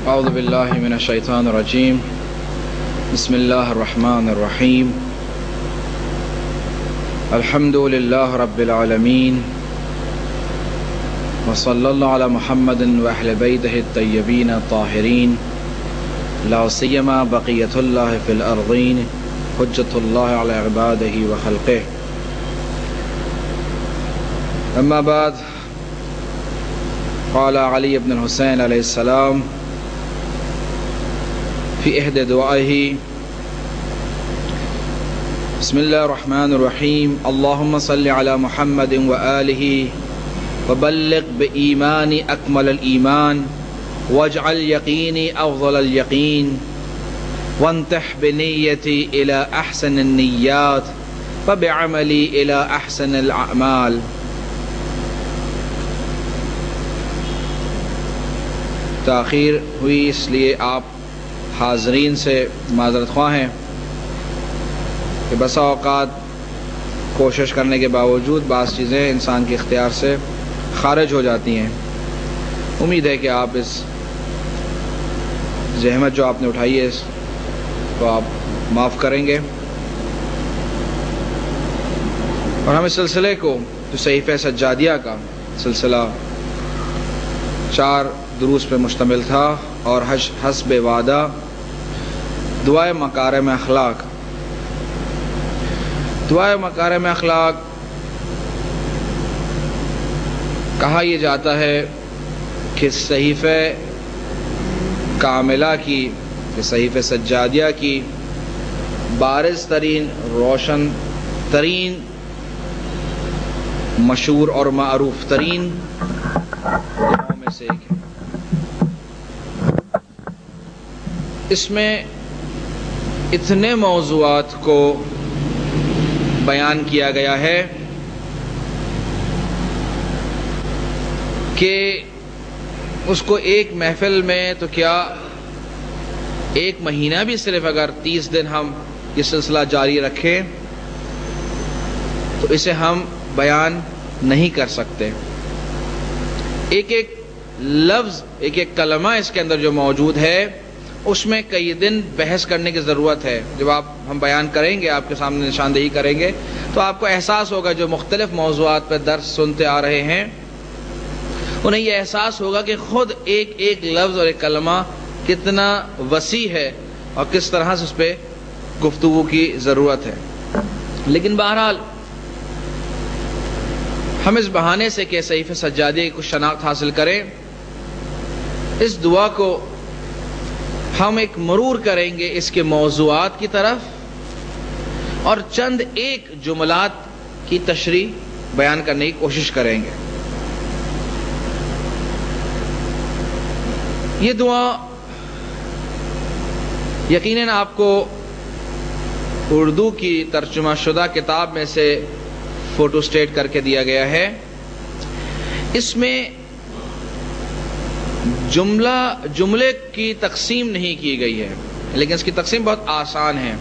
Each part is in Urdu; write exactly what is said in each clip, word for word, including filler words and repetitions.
اعوذ باللہ من الشیطان الرجیم بسم اللہ الرحمن الرحیم الحمد للہ رب العالمین وصلی اللہ علی محمد واہل بیتہ الطیبین الطاہرین لا سیما بقیۃ اللہ فی الارضین حجۃ اللہ علی عبادہ وخلقہ. اما بعد قال علی بن الحسین علیہ السلام فی احد دعائه بسم اللہ الرحمن الرحیم اللہم صل علی محمد وآلہ وبلغ بإیمان اکمل الایمان واجعل یقینی افضل الیقین وانتح بنیتی الى احسن النیات وبعملی الى احسن الاعمال. تاخیر ہوئی اس لیے آپ حاضرین سے معذرت خواہ ہیں کہ بسا اوقات کوشش کرنے کے باوجود بعض چیزیں انسان کے اختیار سے خارج ہو جاتی ہیں. امید ہے کہ آپ اس زحمت جو آپ نے اٹھائی ہے اس کو آپ معاف کریں گے اور ہم اس سلسلے کو جو صحیفہ سجادیہ کا سلسلہ چار دروس پہ مشتمل تھا اور حسب وعدہ دعائے مکارم اخلاق دعائے مکارم اخلاق کہا یہ جاتا ہے کہ صحیفہ کاملہ کی کہ صحیفہ سجادیہ کی بارز ترین روشن ترین مشہور اور معروف ترین دعاؤں میں سے ایک ہے. اس میں اتنے موضوعات کو بیان کیا گیا ہے کہ اس کو ایک محفل میں تو کیا ایک مہینہ بھی صرف اگر تیس دن ہم یہ سلسلہ جاری رکھیں تو اسے ہم بیان نہیں کر سکتے. ایک ایک لفظ ایک ایک کلمہ اس کے اندر جو موجود ہے اس میں کئی دن بحث کرنے کی ضرورت ہے. جب آپ ہم بیان کریں گے آپ کے سامنے نشاندہی کریں گے تو آپ کو احساس ہوگا جو مختلف موضوعات پر درس سنتے آ رہے ہیں انہیں یہ احساس ہوگا کہ خود ایک ایک لفظ اور ایک کلمہ کتنا وسیع ہے اور کس طرح سے اس پہ گفتگو کی ضرورت ہے. لیکن بہرحال ہم اس بہانے سے کہ صحیفہ سجادیہ کی کچھ شناخت حاصل کریں اس دعا کو ہم ایک مرور کریں گے اس کے موضوعات کی طرف اور چند ایک جملات کی تشریح بیان کرنے کی کوشش کریں گے. یہ دعا یقیناً آپ کو اردو کی ترجمہ شدہ کتاب میں سے فوٹو سٹیٹ کر کے دیا گیا ہے. اس میں جملہ جملے کی تقسیم نہیں کی گئی ہے لیکن اس کی تقسیم بہت آسان ہے.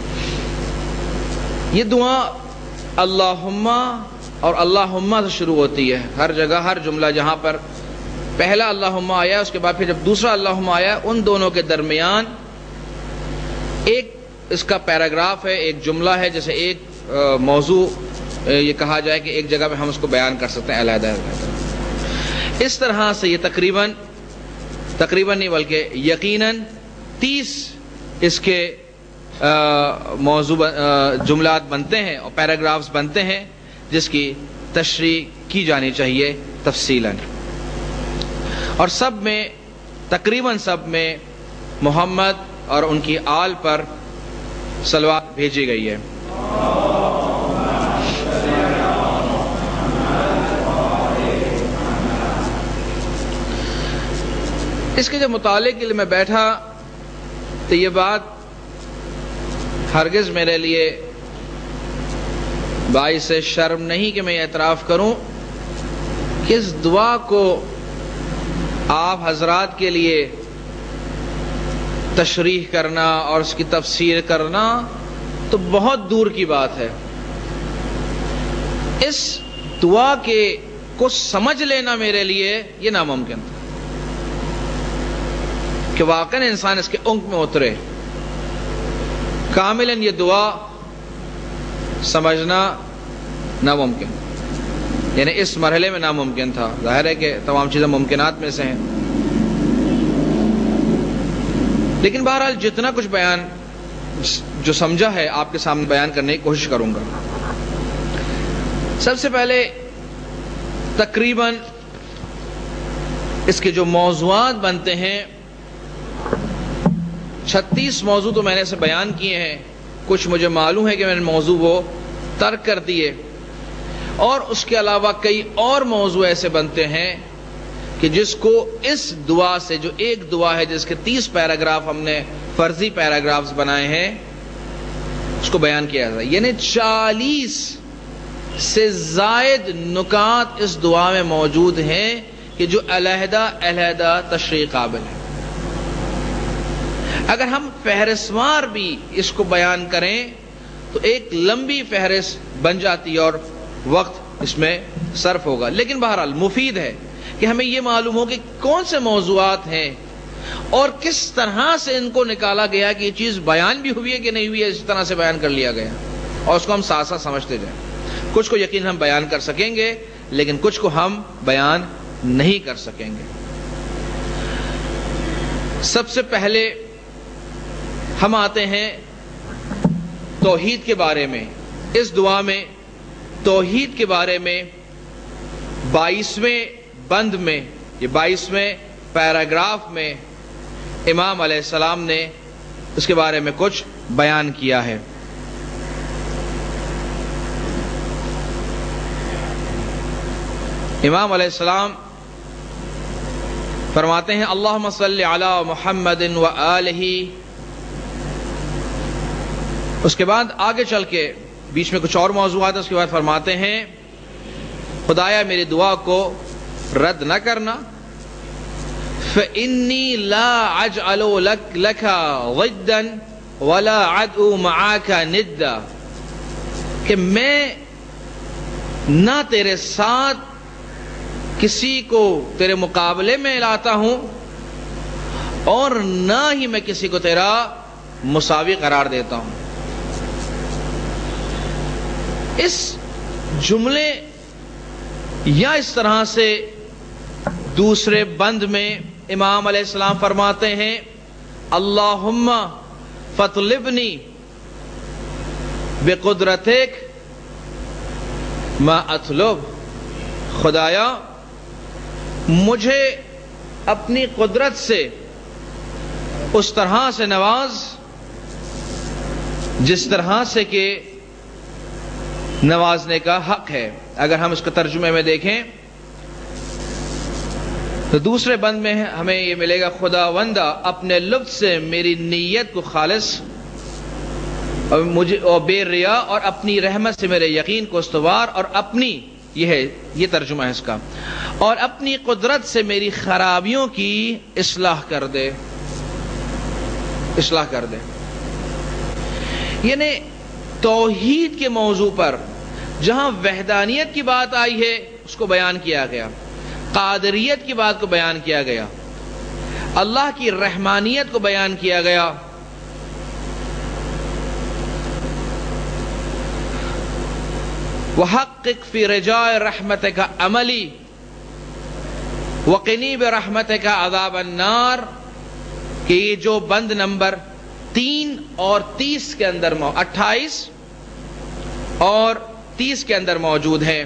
یہ دعا اللہم اور اللہم سے شروع ہوتی ہے. ہر جگہ ہر جملہ جہاں پر پہلا اللہم آیا اس کے بعد پھر جب دوسرا اللہم آیا ان دونوں کے درمیان ایک اس کا پیراگراف ہے ایک جملہ ہے. جیسے ایک موضوع یہ کہا جائے کہ ایک جگہ پہ ہم اس کو بیان کر سکتے ہیں علیحدہ علیحدہ. اس طرح سے یہ تقریباً تقریباً نہیں بلکہ یقیناً تیس اس کے موضوع جملات بنتے ہیں اور پیراگرافز بنتے ہیں جس کی تشریح کی جانی چاہیے تفصیلاً اور سب میں تقریباً سب میں محمد اور ان کی آل پر صلوات بھیجی گئی ہے. اس کے جو مطالعے کے لیے میں بیٹھا تو یہ بات ہرگز میرے لیے باعث شرم نہیں کہ میں اعتراف کروں کہ اس دعا کو آپ حضرات کے لیے تشریح کرنا اور اس کی تفسیر کرنا تو بہت دور کی بات ہے. اس دعا کے کو سمجھ لینا میرے لیے یہ ناممکن تھا. کہ واقعاً انسان اس کے عمق میں اترے. کاملاً یہ دعا سمجھنا ناممکن، یعنی اس مرحلے میں ناممکن تھا. ظاہر ہے کہ تمام چیزیں ممکنات میں سے ہیں، لیکن بہرحال جتنا کچھ بیان جو سمجھا ہے آپ کے سامنے بیان کرنے کی کوشش کروں گا. سب سے پہلے تقریباً اس کے جو موضوعات بنتے ہیں، چھتیس موضوع تو میں نے اسے بیان کیے ہیں. کچھ مجھے معلوم ہے کہ میں نے موضوع وہ ترک کر دیے، اور اس کے علاوہ کئی اور موضوع ایسے بنتے ہیں کہ جس کو اس دعا سے، جو ایک دعا ہے جس کے تیس پیراگراف ہم نے فرضی پیراگرافز بنائے ہیں، اس کو بیان کیا جائے. یعنی چالیس سے زائد نکات اس دعا میں موجود ہیں کہ جو علیحدہ علیحدہ تشریح قابل ہے. اگر ہم فہرستوار بھی اس کو بیان کریں تو ایک لمبی فہرست بن جاتی ہے اور وقت اس میں صرف ہوگا. لیکن بہرحال مفید ہے کہ ہمیں یہ معلوم ہو کہ کون سے موضوعات ہیں اور کس طرح سے ان کو نکالا گیا کہ یہ چیز بیان بھی ہوئی ہے کہ نہیں ہوئی ہے، اس طرح سے بیان کر لیا گیا، اور اس کو ہم ساتھ ساتھ سمجھتے جائیں. کچھ کو یقین ہم بیان کر سکیں گے، لیکن کچھ کو ہم بیان نہیں کر سکیں گے. سب سے پہلے ہم آتے ہیں توحید کے بارے میں. اس دعا میں توحید کے بارے میں بائیسویں بند میں، یہ بائیسویں پیراگراف میں امام علیہ السلام نے اس کے بارے میں کچھ بیان کیا ہے. امام علیہ السلام فرماتے ہیں اللہم صلی علی محمد و آلہ. اس کے بعد آگے چل کے بیچ میں کچھ اور موضوعات ہیں، اس کے بعد فرماتے ہیں خدایا میری دعا کو رد نہ کرنا. فإنی لا اجعل لک ضدا ولا ادعو معاک ندا، کہ میں نہ تیرے ساتھ کسی کو تیرے مقابلے میں لاتا ہوں اور نہ ہی میں کسی کو تیرا مساوی قرار دیتا ہوں. اس جملے یا اس طرح سے دوسرے بند میں امام علیہ السلام فرماتے ہیں اللہم فاطلبنی بقدرتک ما اطلب، خدایا مجھے اپنی قدرت سے اس طرح سے نواز جس طرح سے کہ نوازنے کا حق ہے. اگر ہم اس کو ترجمے میں دیکھیں تو دوسرے بند میں ہمیں یہ ملے گا خداوندہ اپنے لطف سے میری نیت کو خالص اور مجھے اور بے ریا، اور اپنی رحمت سے میرے یقین کو استوار، اور اپنی یہ ہے یہ ترجمہ ہے اس کا، اور اپنی قدرت سے میری خرابیوں کی اصلاح کر دے اصلاح کر دے. یعنی توحید کے موضوع پر جہاں وحدانیت کی بات آئی ہے اس کو بیان کیا گیا، قادریت کی بات کو بیان کیا گیا، اللہ کی رحمانیت کو بیان کیا گیا، وحقق فی رجاء رحمتک عملی وقنی برحمتک عذاب النار، کہ یہ جو بند نمبر تین اور تیس کے اندر اٹھائیس اور تیس کے اندر موجود ہے،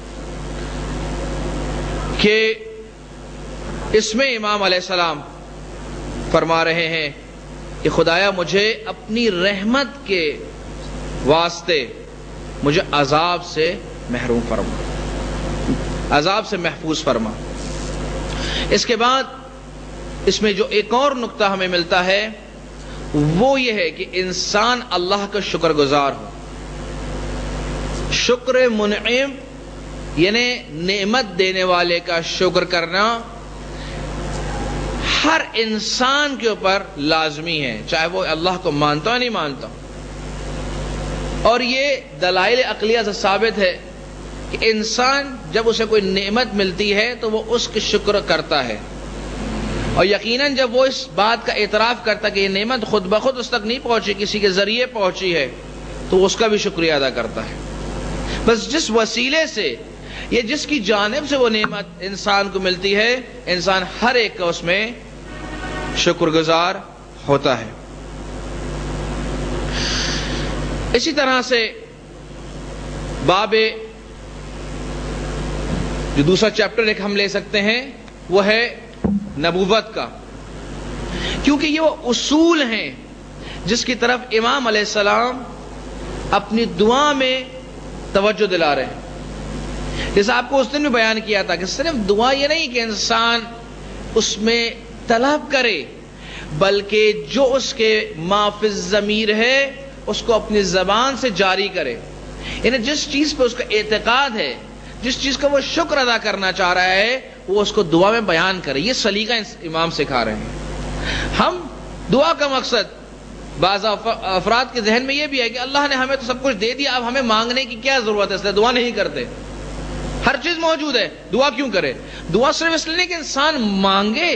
کہ اس میں امام علیہ السلام فرما رہے ہیں کہ خدایا مجھے اپنی رحمت کے واسطے مجھے عذاب سے محروم فرما، عذاب سے محفوظ فرما. اس کے بعد اس میں جو ایک اور نقطہ ہمیں ملتا ہے وہ یہ ہے کہ انسان اللہ کا شکر گزار ہو. شکر منعم یعنی نعمت دینے والے کا شکر کرنا ہر انسان کے اوپر لازمی ہے، چاہے وہ اللہ کو مانتا یا نہیں مانتا. اور یہ دلائل عقلیہ سے ثابت ہے کہ انسان جب اسے کوئی نعمت ملتی ہے تو وہ اس کی شکر کرتا ہے، اور یقیناً جب وہ اس بات کا اعتراف کرتا کہ یہ نعمت خود بخود اس تک نہیں پہنچی، کسی کے ذریعے پہنچی ہے، تو اس کا بھی شکریہ ادا کرتا ہے۔ بس جس وسیلے سے یہ جس کی جانب سے وہ نعمت انسان کو ملتی ہے، انسان ہر ایک کا اس میں شکر گزار ہوتا ہے۔ اسی طرح سے باب جو دوسرا چیپٹر ایک ہم لے سکتے ہیں وہ ہے نبوت کا، کیونکہ یہ وہ اصول ہیں جس کی طرف امام علیہ السلام اپنی دعا میں توجہ دلا رہے ہیں۔ جیسا آپ کو اس دن بھی بیان کیا تھا کہ صرف دعا یہ نہیں کہ انسان اس میں طلب کرے، بلکہ جو اس کے ما فی الضمیر ہے اس کو اپنی زبان سے جاری کرے، یعنی جس چیز پہ اس کا اعتقاد ہے، جس چیز کا وہ شکر ادا کرنا چاہ رہا ہے، وہ اس کو دعا میں بیان کرے۔ یہ سلیقہ امام سکھا رہے ہیں۔ ہم دعا کا مقصد بعض افراد کے ذہن میں یہ بھی ہے کہ اللہ نے ہمیں تو سب کچھ دے دیا، اب ہمیں مانگنے کی کیا ضرورت ہے، اس لیے دعا نہیں کرتے۔ ہر چیز موجود ہے، دعا کیوں کرے؟ دعا صرف اس لیے نہیں کہ انسان مانگے،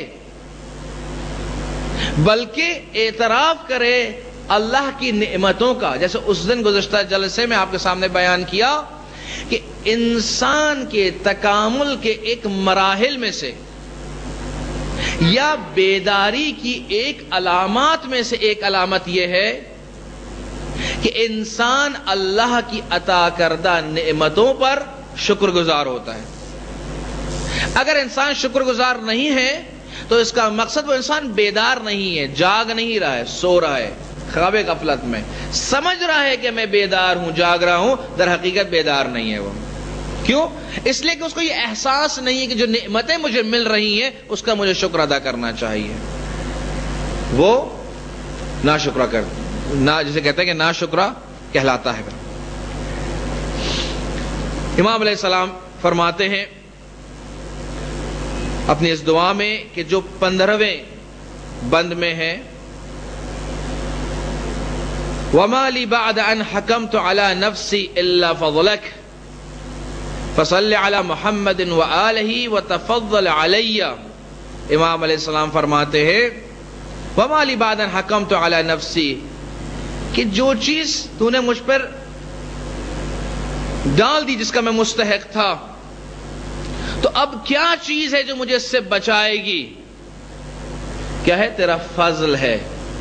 بلکہ اعتراف کرے اللہ کی نعمتوں کا۔ جیسے اس دن گزشتہ جلسے میں آپ کے سامنے بیان کیا کہ انسان کے تکامل کے ایک مراحل میں سے یا بیداری کی ایک علامات میں سے ایک علامت یہ ہے کہ انسان اللہ کی عطا کردہ نعمتوں پر شکر گزار ہوتا ہے۔ اگر انسان شکر گزار نہیں ہے تو اس کا مقصد وہ انسان بیدار نہیں ہے، جاگ نہیں رہا ہے، سو رہا ہے خواب غفلت میں، سمجھ رہا ہے کہ میں بیدار ہوں، جاگ رہا ہوں، در حقیقت بیدار نہیں ہے وہ۔ کیوں؟ اس لیے کہ اس کو یہ احساس نہیں ہے کہ جو نعمتیں مجھے مل رہی ہیں اس کا مجھے شکر ادا کرنا چاہیے، وہ ناشکرہ کر نا جسے کہتے ہیں کہ ناشکرہ کہلاتا ہے۔ امام علیہ السلام فرماتے ہیں اپنی اس دعا میں کہ جو پندرہویں بند میں ہے، وَمَا لِي بَعْدَ أَنْ حَكَمْتُ عَلَى نَفْسِي إِلَّا فَضْلَكَ فَصَلِّ عَلَى مُحَمَّدٍ وَآلِهِ وَتَفَضَّلْ عَلَيَّ۔ امام علیہ السلام فرماتے ہیں وَمَا لِي بَعْدَ أَنْ حَكَمْتُ عَلَى نَفْسِي، کہ جو چیز تو نے مجھ پر ڈال دی جس کا میں مستحق تھا، تو اب کیا چیز ہے جو مجھے اس سے بچائے گی؟ کیا ہے؟ تیرا فضل ہے۔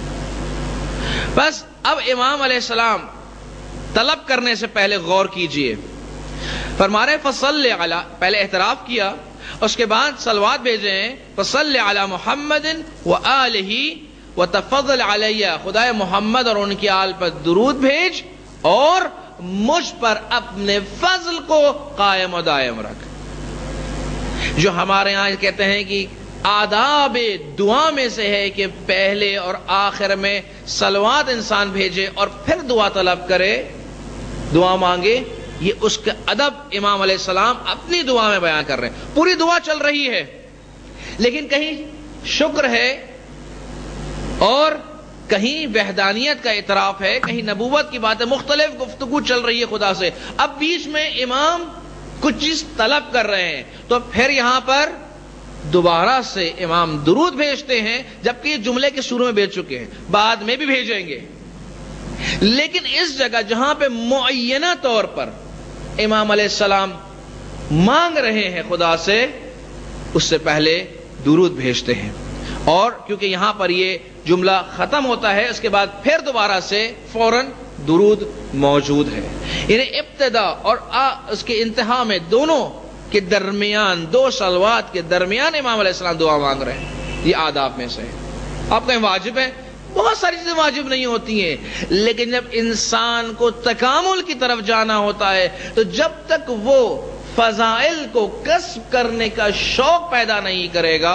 بس اب امام علیہ السلام طلب کرنے سے پہلے غور کیجئے، فرما رہے فصل علی، پہلے اعتراف کیا، اس کے بعد صلوات بھیجے ہیں، فصل علی محمد وآلہ وتفضل علی، خدائے محمد اور ان کی آل پر درود بھیج اور مجھ پر اپنے فضل کو قائم و دائم رکھ۔ جو ہمارے ہاں کہتے ہیں کہ آداب دعا میں سے ہے کہ پہلے اور آخر میں صلوات انسان بھیجے اور پھر دعا طلب کرے، دعا مانگے، یہ اس کا ادب امام علیہ السلام اپنی دعا میں بیان کر رہے ہیں۔ پوری دعا چل رہی ہے لیکن کہیں شکر ہے اور کہیں وحدانیت کا اعتراف ہے، کہیں نبوت کی باتیں، مختلف گفتگو چل رہی ہے خدا سے۔ اب بیچ میں امام کچھ چیز طلب کر رہے ہیں تو پھر یہاں پر دوبارہ سے امام درود بھیجتے ہیں، جبکہ یہ جملے کے شروع میں بھیج چکے ہیں، بعد میں بھی بھیجیں گے، لیکن اس جگہ جہاں پہ معینہ طور پر امام علیہ السلام مانگ رہے ہیں خدا سے، اس سے پہلے درود بھیجتے ہیں۔ اور کیونکہ یہاں پر یہ جملہ ختم ہوتا ہے، اس کے بعد پھر دوبارہ سے فوراً درود موجود ہے، یعنی ابتدا اور اس کے انتہا میں دونوں کے درمیان، دو صلوات کے درمیان امام علیہ السلام دعا مانگ رہے ہیں۔ یہ آداب میں سے ہے۔ آپ کہیں واجب ہے؟ بہت ساری چیزیں واجب نہیں ہوتی ہیں، لیکن جب انسان کو تکامل کی طرف جانا ہوتا ہے تو جب تک وہ فضائل کو کسب کرنے کا شوق پیدا نہیں کرے گا،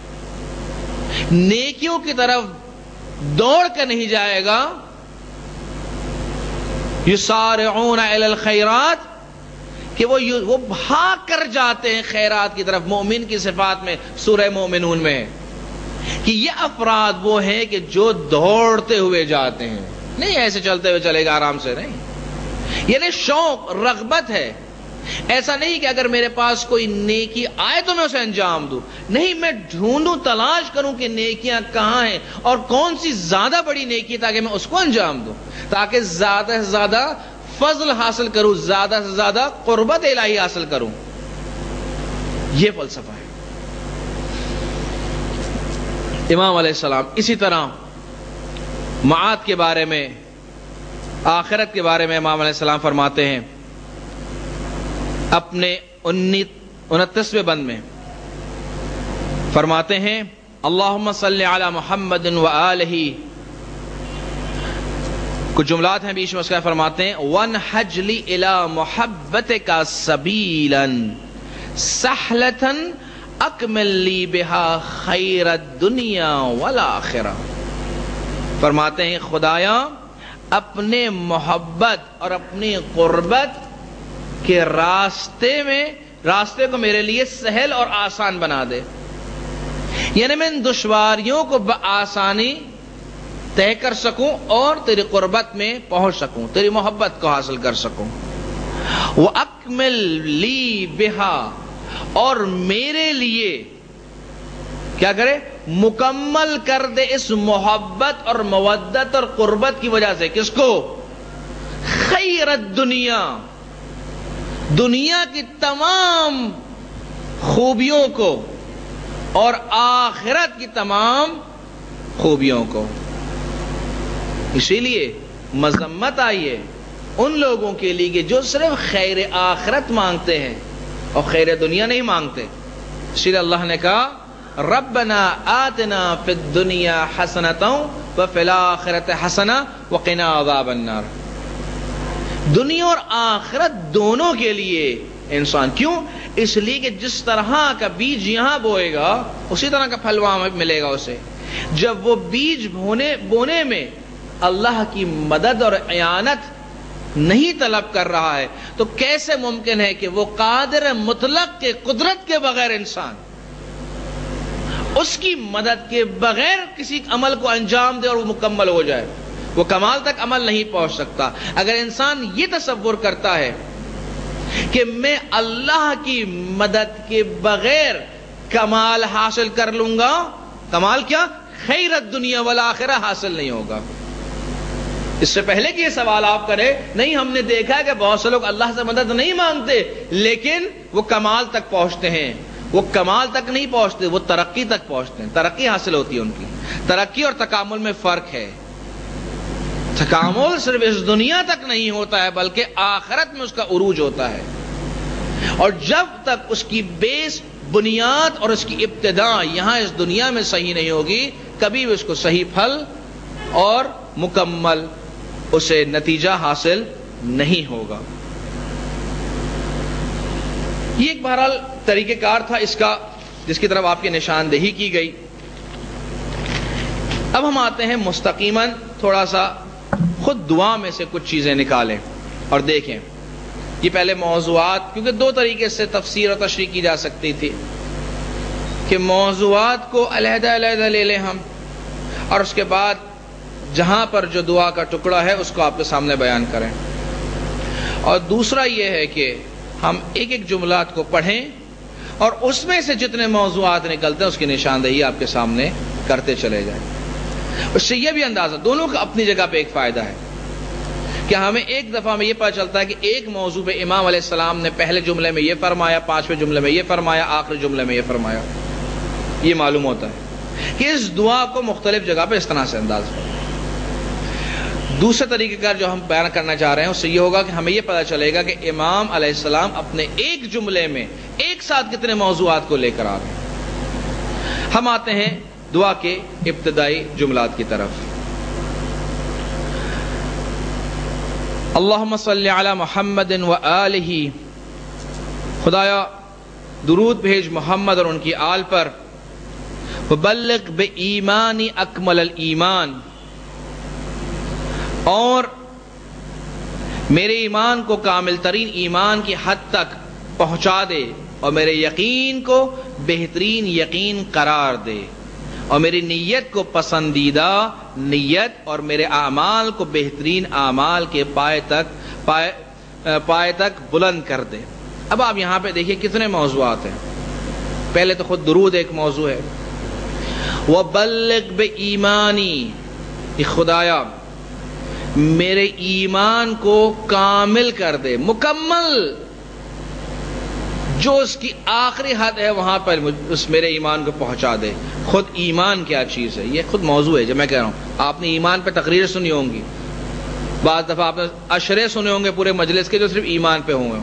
نیکیوں کی طرف دوڑ کر نہیں جائے گا، یسارعون الی الخیرات، کہ وہ وہ بھاگ کر جاتے ہیں خیرات کی طرف۔ مومن کی صفات میں سورہ مومنون میں ہے کہ یہ افراد وہ ہیں کہ جو دوڑتے ہوئے جاتے ہیں، نہیں ایسے چلتے ہوئے چلے گا آرام سے، نہیں، یعنی شوق، رغبت ہے ایسا نہیں کہ اگر میرے پاس کوئی نیکی آئے تو میں اسے انجام دوں، نہیں، میں ڈھونڈوں، تلاش کروں کہ نیکیاں کہاں ہیں اور کون سی زیادہ بڑی نیکی تاکہ میں اس کو انجام دوں، تاکہ زیادہ سے زیادہ فضل حاصل کروں، زیادہ سے زیادہ قربت الہی حاصل کروں. یہ فلسفہ ہے امام علیہ السلام. اسی طرح معاد کے بارے میں، آخرت کے بارے میں امام علیہ السلام فرماتے ہیں اپنے انتیسویں بند میں، فرماتے ہیں اللہم صلی علی محمد و آلہ، کچھ جملات ہیں بیچ میں اس کا، فرماتے ہیں وَانْحَجْ لِي إِلَى مُحَبَّتِكَ سَبِيلًا سَحْلَةً أَكْمِلْ لِي بِهَا خَيْرَ الدُّنْيَا وَالْآخِرَةِ. فرماتے ہیں خدایا اپنے محبت اور اپنی قربت کے راستے میں، راستے کو میرے لیے سہل اور آسان بنا دے، یعنی میں ان دشواریوں کو بآسانی طے کر سکوں اور تیری قربت میں پہنچ سکوں، تیری محبت کو حاصل کر سکوں. وَأَكْمِلْ لِي بِهَا، اور میرے لیے کیا کرے؟ مکمل کر دے اس محبت اور مودت اور قربت کی وجہ سے. کس کو؟ خیر الدنیا، دنیا کی تمام خوبیوں کو اور آخرت کی تمام خوبیوں کو. اسی لیے مذمت آئی ہے ان لوگوں کے لیے کہ جو صرف خیر آخرت مانگتے ہیں اور خیر دنیا نہیں مانگتے. اسی لیے اللہ نے کہا ربنا آتنا فی الدنیا حسنۃ وفی الآخرۃ حسنۃ وقنا عذاب النار. دنیا اور آخرت دونوں کے لیے انسان، کیوں؟ اس لیے کہ جس طرح کا بیج یہاں بوئے گا اسی طرح کا پھل وہاں ملے گا اسے. جب وہ بیج بونے بونے میں اللہ کی مدد اور اعانت نہیں طلب کر رہا ہے تو کیسے ممکن ہے کہ وہ قادر مطلق کے قدرت کے بغیر انسان اس کی مدد کے بغیر کسی عمل کو انجام دے اور وہ مکمل ہو جائے؟ وہ کمال تک عمل نہیں پہنچ سکتا. اگر انسان یہ تصور کرتا ہے کہ میں اللہ کی مدد کے بغیر کمال حاصل کر لوں گا، کمال کیا؟ خیر الدنیا والآخرہ حاصل نہیں ہوگا. اس سے پہلے کہ یہ سوال آپ کریں، نہیں، ہم نے دیکھا ہے کہ بہت سے لوگ اللہ سے مدد نہیں مانگتے لیکن وہ کمال تک پہنچتے ہیں. وہ کمال تک نہیں پہنچتے، وہ ترقی تک پہنچتے ہیں، ترقی حاصل ہوتی ہے ان کی. ترقی اور تکامل میں فرق ہے. تکامل صرف اس دنیا تک نہیں ہوتا ہے بلکہ آخرت میں اس کا عروج ہوتا ہے. اور جب تک اس کی بیس، بنیاد اور اس کی ابتدا یہاں اس دنیا میں صحیح نہیں ہوگی، کبھی بھی اس کو صحیح پھل اور مکمل اسے نتیجہ حاصل نہیں ہوگا. یہ ایک بہرحال طریقہ کار تھا اس کا جس کی طرف آپ کی نشاندہی کی گئی. اب ہم آتے ہیں مستقیماً تھوڑا سا خود دعا میں سے کچھ چیزیں نکالیں اور دیکھیں. یہ پہلے موضوعات، کیونکہ دو طریقے سے تفسیر اور تشریح کی جا سکتی تھی کہ موضوعات کو علیحدہ علیحدہ لے لیں ہم، اور اس کے بعد جہاں پر جو دعا کا ٹکڑا ہے اس کو آپ کے سامنے بیان کریں. اور دوسرا یہ ہے کہ ہم ایک ایک جملات کو پڑھیں اور اس میں سے جتنے موضوعات نکلتے ہیں اس کی نشاندہی آپ کے سامنے کرتے چلے جائیں. اس سے یہ بھی اندازہ، دونوں کا اپنی جگہ پہ ایک فائدہ ہے کہ ہمیں ایک دفعہ میں یہ پتہ چلتا ہے کہ ایک موضوع پہ امام علیہ السلام نے پہلے جملے میں یہ فرمایا، پانچویں جملے میں یہ فرمایا، آخری جملے میں یہ فرمایا. یہ معلوم ہوتا ہے کہ اس دعا کو مختلف جگہ پہ اس طرح سے انداز کریں. دوسرا طریقہ کار جو ہم بیان کرنا چاہ رہے ہیں اس سے یہ ہوگا کہ ہمیں یہ پتہ چلے گا کہ امام علیہ السلام اپنے ایک جملے میں ایک ساتھ کتنے موضوعات کو لے کر آ گئے. ہم آتے ہیں دعا کے ابتدائی جملات کی طرف. اللہم صلی علی محمد و آلہ، خدایا درود بھیج محمد اور ان کی آل پر. وبلغ بایمانی اکمل الایمان، اور میرے ایمان کو کامل ترین ایمان کی حد تک پہنچا دے، اور میرے یقین کو بہترین یقین قرار دے، اور میری نیت کو پسندیدہ نیت اور میرے اعمال کو بہترین اعمال کے پائے تک پائے, پائے تک بلند کر دے. اب آپ یہاں پہ دیکھیے کتنے موضوعات ہیں. پہلے تو خود درود ایک موضوع ہے. وَبَلِّغْ بِإِيمَانِي، کہ خدایا میرے ایمان کو کامل کر دے، مکمل، جو اس کی آخری حد ہے وہاں پر اس میرے ایمان کو پہنچا دے. خود ایمان کیا چیز ہے یہ خود موضوع ہے. جب میں کہہ رہا ہوں آپ نے ایمان پہ تقریر سنی ہوں گی، بعض دفعہ آپ نے اشرے سنے ہوں گے پورے مجلس کے جو صرف ایمان پہ ہوں گے.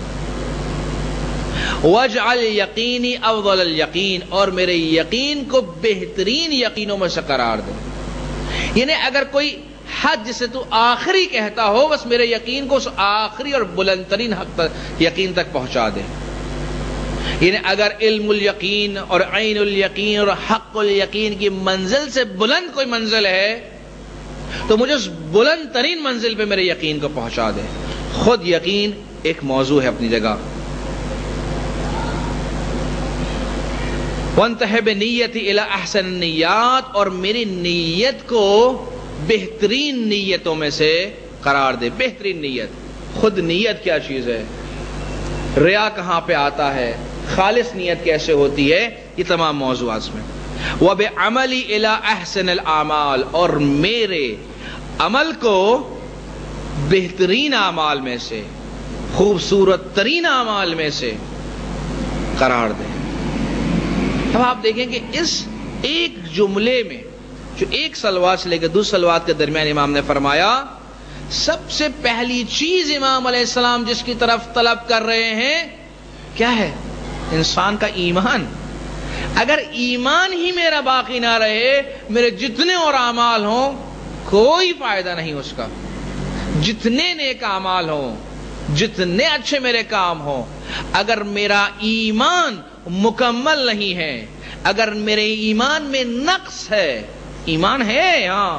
وَاجْعَلْ يَقِينِي أَفْضَلَ الْيَقِينِ، اور میرے یقین کو بہترین یقینوں میں سے قرار دے. یعنی اگر کوئی حد جسے تو آخری کہتا ہو، بس میرے یقین کو اس آخری اور بلند ترین حق تک یقین تک پہنچا دے. یعنی اگر علم الیقین اور عین الیقین اور حق الیقین کی منزل سے بلند کوئی منزل ہے تو مجھے اس بلند ترین منزل پہ میرے یقین کو پہنچا دے. خود یقین ایک موضوع ہے اپنی جگہ. وَانْتَهِ بِنِيَّتِي إِلَىٰ أَحْسَنِ النِّيَّاتِ، اور میری نیت کو بہترین نیتوں میں سے قرار دے. بہترین نیت، خود نیت کیا چیز ہے، ریا کہاں پہ آتا ہے، خالص نیت کیسے ہوتی ہے، یہ تمام موضوعات میں. وَبِعَمَلِي إِلَىٰ أَحْسَنِ الْأَعْمَالِ، اور میرے عمل کو بہترین اعمال میں سے، خوبصورت ترین اعمال میں سے قرار دے. اب آپ دیکھیں کہ اس ایک جملے میں جو ایک صلوات سے لے کے دوسرے صلوات کے درمیان امام نے فرمایا سب سے پہلی چیز امام علیہ السلام جس کی طرف طلب کر رہے ہیں کیا ہے؟ انسان کا ایمان. اگر ایمان ہی میرا باقی نہ رہے، میرے جتنے اور اعمال ہوں کوئی فائدہ نہیں اس کا. جتنے نیک اعمال ہوں، جتنے اچھے میرے کام ہوں، اگر میرا ایمان مکمل نہیں ہے، اگر میرے ایمان میں نقص ہے، ایمان ہے ہاں،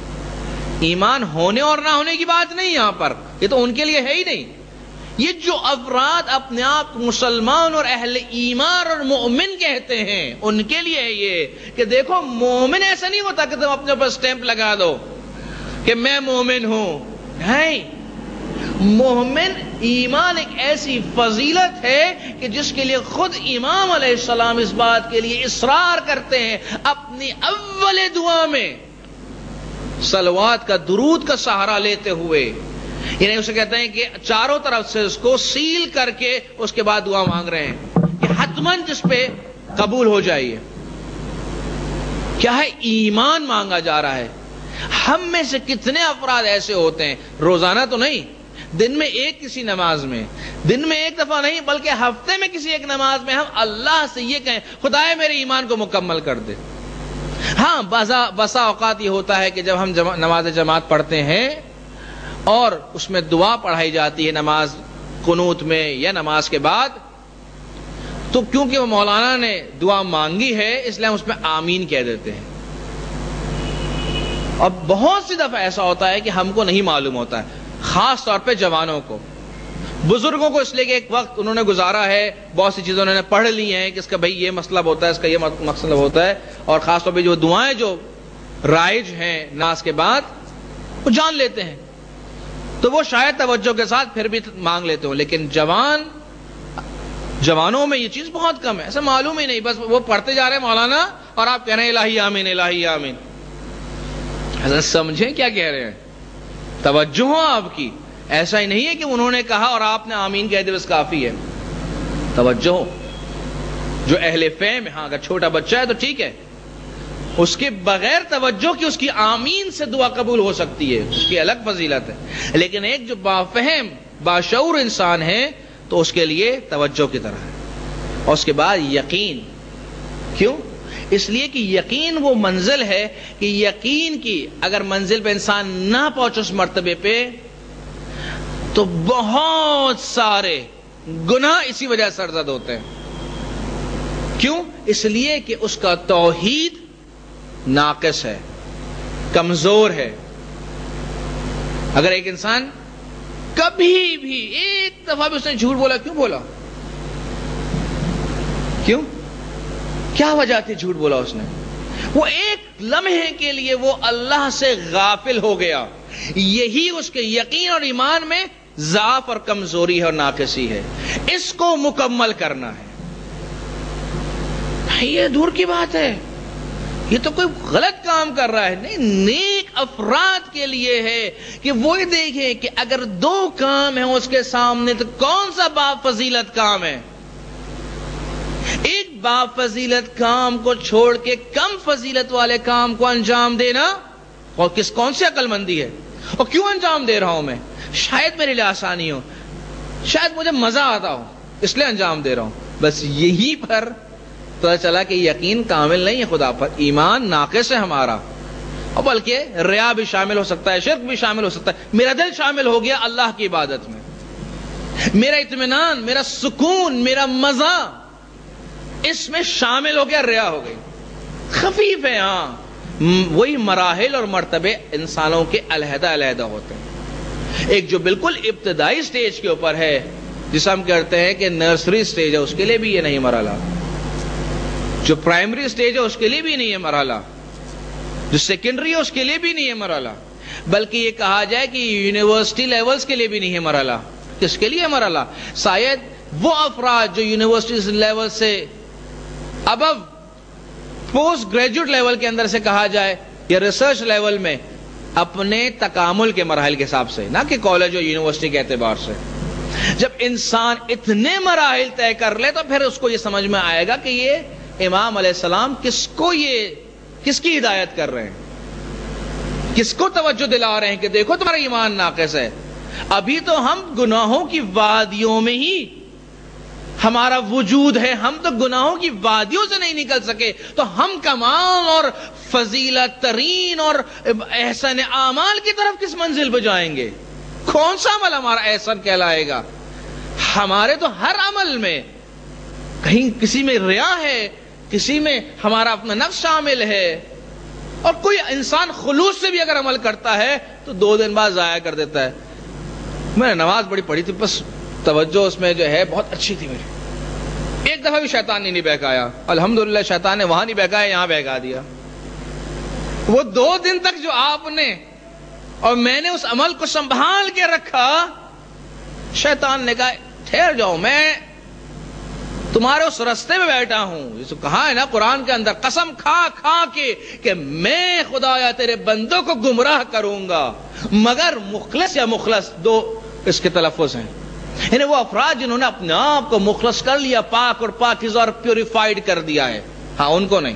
ایمان ہونے اور نہ ہونے کی بات نہیں یہاں پر، یہ تو ان کے لیے ہے ہی نہیں. یہ جو افراد اپنے آپ کو مسلمان اور اہل ایمان اور مومن کہتے ہیں ان کے لیے ہے یہ کہ دیکھو مومن ایسا نہیں ہوتا کہ تم اپنے اوپر سٹیمپ لگا دو کہ میں مومن ہوں. نہیں، مومن ایمان ایک ایسی فضیلت ہے کہ جس کے لیے خود امام علیہ السلام اس بات کے لیے اصرار کرتے ہیں اپنی اول دعا میں صلوات کا درود کا سہارا لیتے ہوئے. یعنی اسے کہتے ہیں کہ چاروں طرف سے اس کو سیل کر کے اس کے بعد دعا مانگ رہے ہیں کہ حتماً جس پہ قبول ہو جائے. کیا ہے؟ ایمان مانگا جا رہا ہے. ہم میں سے کتنے افراد ایسے ہوتے ہیں، روزانہ تو نہیں، دن میں ایک کسی نماز میں، دن میں ایک دفعہ نہیں بلکہ ہفتے میں کسی ایک نماز میں ہم اللہ سے یہ کہیں خدائے میرے ایمان کو مکمل کر دے. ہاں بسا اوقات یہ ہوتا ہے کہ جب ہم جمع نماز جماعت پڑھتے ہیں اور اس میں دعا پڑھائی جاتی ہے نماز قنوت میں یا نماز کے بعد، تو کیونکہ وہ مولانا نے دعا مانگی ہے اس لیے ہم اس میں آمین کہہ دیتے ہیں. اور بہت سی دفعہ ایسا ہوتا ہے کہ ہم کو نہیں معلوم ہوتا ہے، خاص طور پہ جوانوں کو. بزرگوں کو اس لیے کہ ایک وقت انہوں نے گزارا ہے، بہت سی چیزیں انہوں نے پڑھ لی ہیں کہ اس کا بھائی یہ مسئلہ ہوتا ہے، اس کا یہ مسئلہ ہوتا ہے، اور خاص طور پہ جو دعائیں جو رائج ہیں نماز کے بعد وہ جان لیتے ہیں تو وہ شاید توجہ کے ساتھ پھر بھی مانگ لیتے ہوں. لیکن جوان جوانوں میں یہ چیز بہت کم ہے، ایسا معلوم ہی نہیں، بس وہ پڑھتے جا رہے ہیں مولانا اور آپ کہہ رہے ہیں الہی آمین الہی آمین. حضرت سمجھیں کیا کہہ رہے ہیں، توجہ ہو آپ کی. ایسا ہی نہیں ہے کہ انہوں نے کہا اور آپ نے آمین کہہ دیا بس کافی ہے. توجہ ہو. جو اہل فہم ہے، ہاں اگر چھوٹا بچہ ہے تو ٹھیک ہے، اس کے بغیر توجہ کی اس کی آمین سے دعا قبول ہو سکتی ہے، اس کی الگ فضیلت ہے. لیکن ایک جو بافہم باشعور انسان ہے تو اس کے لیے توجہ کی طرح ہے. اور اس کے بعد یقین. کیوں؟ اس لیے کہ یقین وہ منزل ہے کہ یقین کی اگر منزل پہ انسان نہ پہنچے اس مرتبے پہ تو بہت سارے گناہ اسی وجہ سے سرزد ہوتے ہیں. کیوں؟ اس لیے کہ اس کا توحید ناقص ہے، کمزور ہے. اگر ایک انسان کبھی بھی ایک دفعہ بھی اس نے جھوٹ بولا، کیوں بولا؟ کیوں؟ کیا وجہ تھی جھوٹ بولا اس نے؟ وہ ایک لمحے کے لیے وہ اللہ سے غافل ہو گیا، یہی اس کے یقین اور ایمان میں ضعف اور کمزوری ہے اور ناقصی ہے، اس کو مکمل کرنا ہے۔ یہ دور کی بات ہے، یہ تو کوئی غلط کام کر رہا ہے نہیں، نیک افراد کے لیے ہے کہ وہ دیکھیں کہ اگر دو کام ہیں اس کے سامنے تو کون سا با فضیلت کام ہے۔ ایک با فضیلت کام کو چھوڑ کے کم فضیلت والے کام کو انجام دینا اور کس کون سی عقل مندی ہے؟ اور کیوں انجام دے رہا ہوں میں؟ شاید میرے لیے آسانی ہو، شاید مجھے مزہ آتا ہو، اس لیے انجام دے رہا ہوں۔ بس یہی پر پتہ چلا کہ یقین کامل نہیں ہے خدا پر، ایمان ناقص ہے ہمارا، اور بلکہ ریا بھی شامل ہو سکتا ہے، شرک بھی شامل ہو سکتا ہے۔ میرا دل شامل ہو گیا اللہ کی عبادت میں، میرا اطمینان، میرا سکون، میرا مزہ اس میں شامل ہو گیا، ریا ہو گئی۔ خفیف ہے، ہاں وہی مراحل اور مرتبے انسانوں کے علیحدہ علیحدہ ہوتے ہیں۔ ایک جو بالکل ابتدائی سٹیج کے اوپر ہے، جسے ہم کہتے ہیں کہ نرسری سٹیج ہے، اس کے لیے بھی یہ نہیں مرحلہ۔ جو پرائمری سٹیج ہے اس کے لیے بھی نہیں ہے مرحلہ، جو سیکنڈری ہے اس کے لیے بھی نہیں ہے مرحلہ، بلکہ یہ کہا جائے کہ یونیورسٹی لیولز کے لیے بھی نہیں ہے مرحلہ۔ کس کے لیے مرحلہ؟ شاید وہ افراد جو یونیورسٹی لیول سے ابو پوسٹ گریجویٹ لیول کے اندر سے کہا جائے یا ریسرچ لیول میں اپنے تکامل کے مراحل کے حساب سے، نہ کہ کالج اور یونیورسٹی کے اعتبار سے۔ جب انسان اتنے مراحل طے کر لے تو پھر اس کو یہ سمجھ میں آئے گا کہ یہ امام علیہ السلام کس کو یہ کس کی ہدایت کر رہے ہیں، کس کو توجہ دلا رہے ہیں کہ دیکھو تمہارا ایمان ناقص ہے۔ ابھی تو ہم گناہوں کی وادیوں میں ہی ہمارا وجود ہے، ہم تو گناہوں کی وادیوں سے نہیں نکل سکے، تو ہم کمال اور فضیلت ترین اور احسن اعمال کی طرف کس منزل پہ جائیں گے؟ کون سا عمل ہمارا احسن کہلائے گا؟ ہمارے تو ہر عمل میں کہیں کسی میں ریا ہے، کسی میں ہمارا اپنا نفس شامل ہے، اور کوئی انسان خلوص سے بھی اگر عمل کرتا ہے تو دو دن بعد ضائع کر دیتا ہے۔ میں نے نماز بڑی پڑھی تھی، بس توجہ اس میں جو ہے بہت اچھی تھی میری، ایک دفعہ بھی شیطان نے نہیں بہکایا، الحمدللہ شیطان نے وہاں نہیں بہکایا، یہاں بہکا دیا۔ وہ دو دن تک جو آپ نے اور میں نے اس عمل کو سنبھال کے رکھا، شیطان نے کہا ٹھہر جاؤ، میں تمہارے اس رستے میں بیٹھا ہوں، جسے کہا ہے نا قرآن کے اندر، قسم کھا کھا کے کہ میں خدایا تیرے بندوں کو گمراہ کروں گا مگر مخلص یا مخلص، دو اس کے تلفظ ہیں، یعنی وہ افراد جنہوں نے اپنے آپ کو مخلص کر لیا، پاک اور پاکیزہ اور پیوریفائڈ کر دیا ہے، ہاں ان کو نہیں۔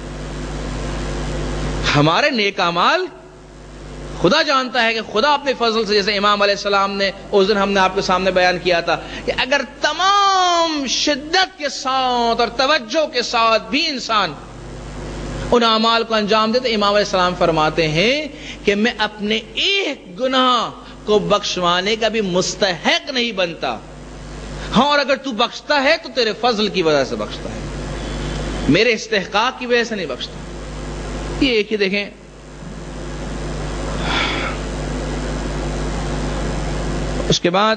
ہمارے نیک اعمال خدا جانتا ہے کہ خدا اپنے فضل سے، جیسے امام علیہ السلام نے اس دن ہم نے آپ کے سامنے بیان کیا تھا کہ اگر تمام شدت کے ساتھ اور توجہ کے ساتھ بھی انسان ان اعمال کو انجام دے تو امام علیہ السلام فرماتے ہیں کہ میں اپنے ایک گناہ کو بخشوانے کا بھی مستحق نہیں بنتا، ہاں اور اگر تو بخشتا ہے تو تیرے فضل کی وجہ سے بخشتا ہے، میرے استحقاق کی وجہ سے نہیں بخشتا۔ یہ ایک ہی دیکھیں، اس کے بعد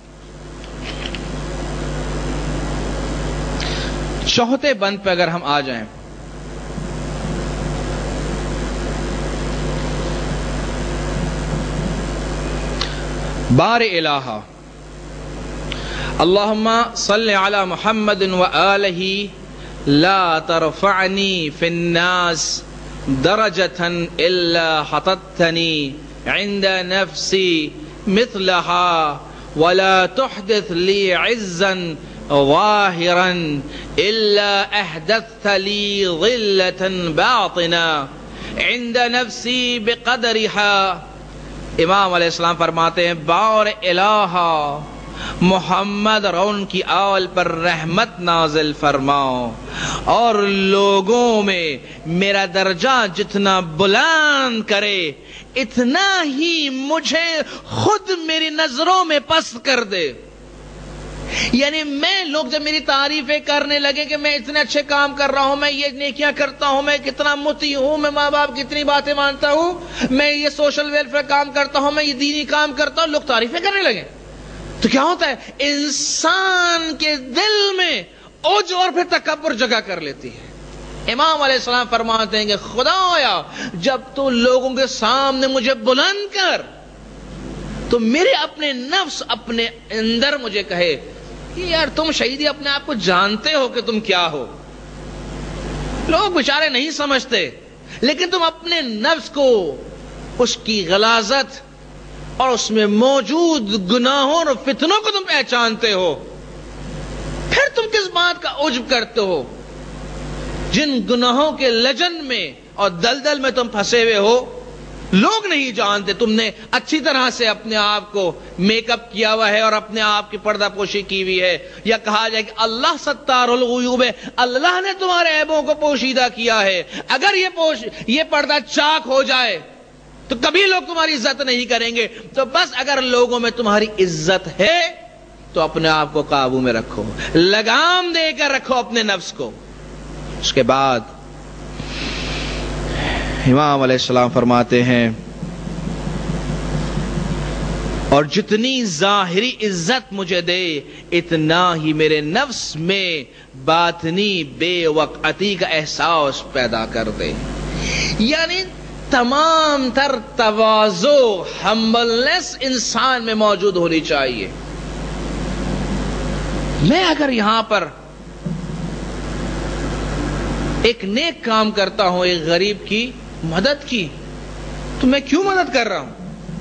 چوتھے بند پہ اگر ہم آ جائیں، بار الہ اللہم صلی علی محمد وآلہ لا ترفعنی فی الناس درجة الا حطتنی عند نفسی مثلها ولا تحدث لي عزا ظاهرا الا احدثت لي ظلة باطنة عند نفسي بقدرها۔ امام علیہ السلام فرماتے ہیں بار الہ محمد اور ان کی آل پر رحمت نازل فرماؤ، اور لوگوں میں میرا درجہ جتنا بلند کرے اتنا ہی مجھے خود میری نظروں میں پست کر دے۔ یعنی میں لوگ جب میری تعریفیں کرنے لگے کہ میں اتنے اچھے کام کر رہا ہوں، میں یہ نیکیاں کرتا ہوں، میں کتنا مطیع ہوں، میں ماں باپ کی اتنی باتیں مانتا ہوں، میں یہ سوشل ویلفیئر کام کرتا ہوں، میں یہ دینی کام کرتا ہوں، لوگ تعریفیں کرنے لگے تو کیا ہوتا ہے؟ انسان کے دل میں عجب اور پھر تکبر جگہ کر لیتی ہے۔ امام علیہ السلام فرماتے ہیں کہ خدایا جب تو لوگوں کے سامنے مجھے بلند کر تو میرے اپنے نفس اپنے اندر مجھے کہے کہ یار تم شہیدی اپنے آپ کو جانتے ہو کہ تم کیا ہو. لوگ بیچارے نہیں سمجھتے، لیکن تم اپنے نفس کو، اس کی غلاظت اور اس میں موجود گناہوں اور فتنوں کو تم پہچانتے ہو، پھر تم کس بات کا عجب کرتے ہو؟ جن گناہوں کے لجن میں اور دلدل میں تم پھنسے ہوئے ہو، لوگ نہیں جانتے. تم نے اچھی طرح سے اپنے آپ کو میک اپ کیا ہوا ہے اور اپنے آپ کی پردہ پوشی کی ہوئی ہے، یا کہا جائے کہ اللہ ستار الغیوب ہے، اللہ نے تمہارے عیبوں کو پوشیدہ کیا ہے. اگر یہ پوش یہ پردہ چاک ہو جائے تو کبھی لوگ تمہاری عزت نہیں کریں گے. تو بس اگر لوگوں میں تمہاری عزت ہے تو اپنے آپ کو قابو میں رکھو، لگام دے کر رکھو اپنے نفس کو. اس کے بعد امام علیہ السلام فرماتے ہیں، اور جتنی ظاہری عزت مجھے دے اتنا ہی میرے نفس میں باطنی بے وقعتی کا احساس پیدا کر دے. یعنی تمام تر تواضع، ہمبلنس انسان میں موجود ہونی چاہیے. میں اگر یہاں پر ایک نیک کام کرتا ہوں، ایک غریب کی مدد کی، تو میں کیوں مدد کر رہا ہوں؟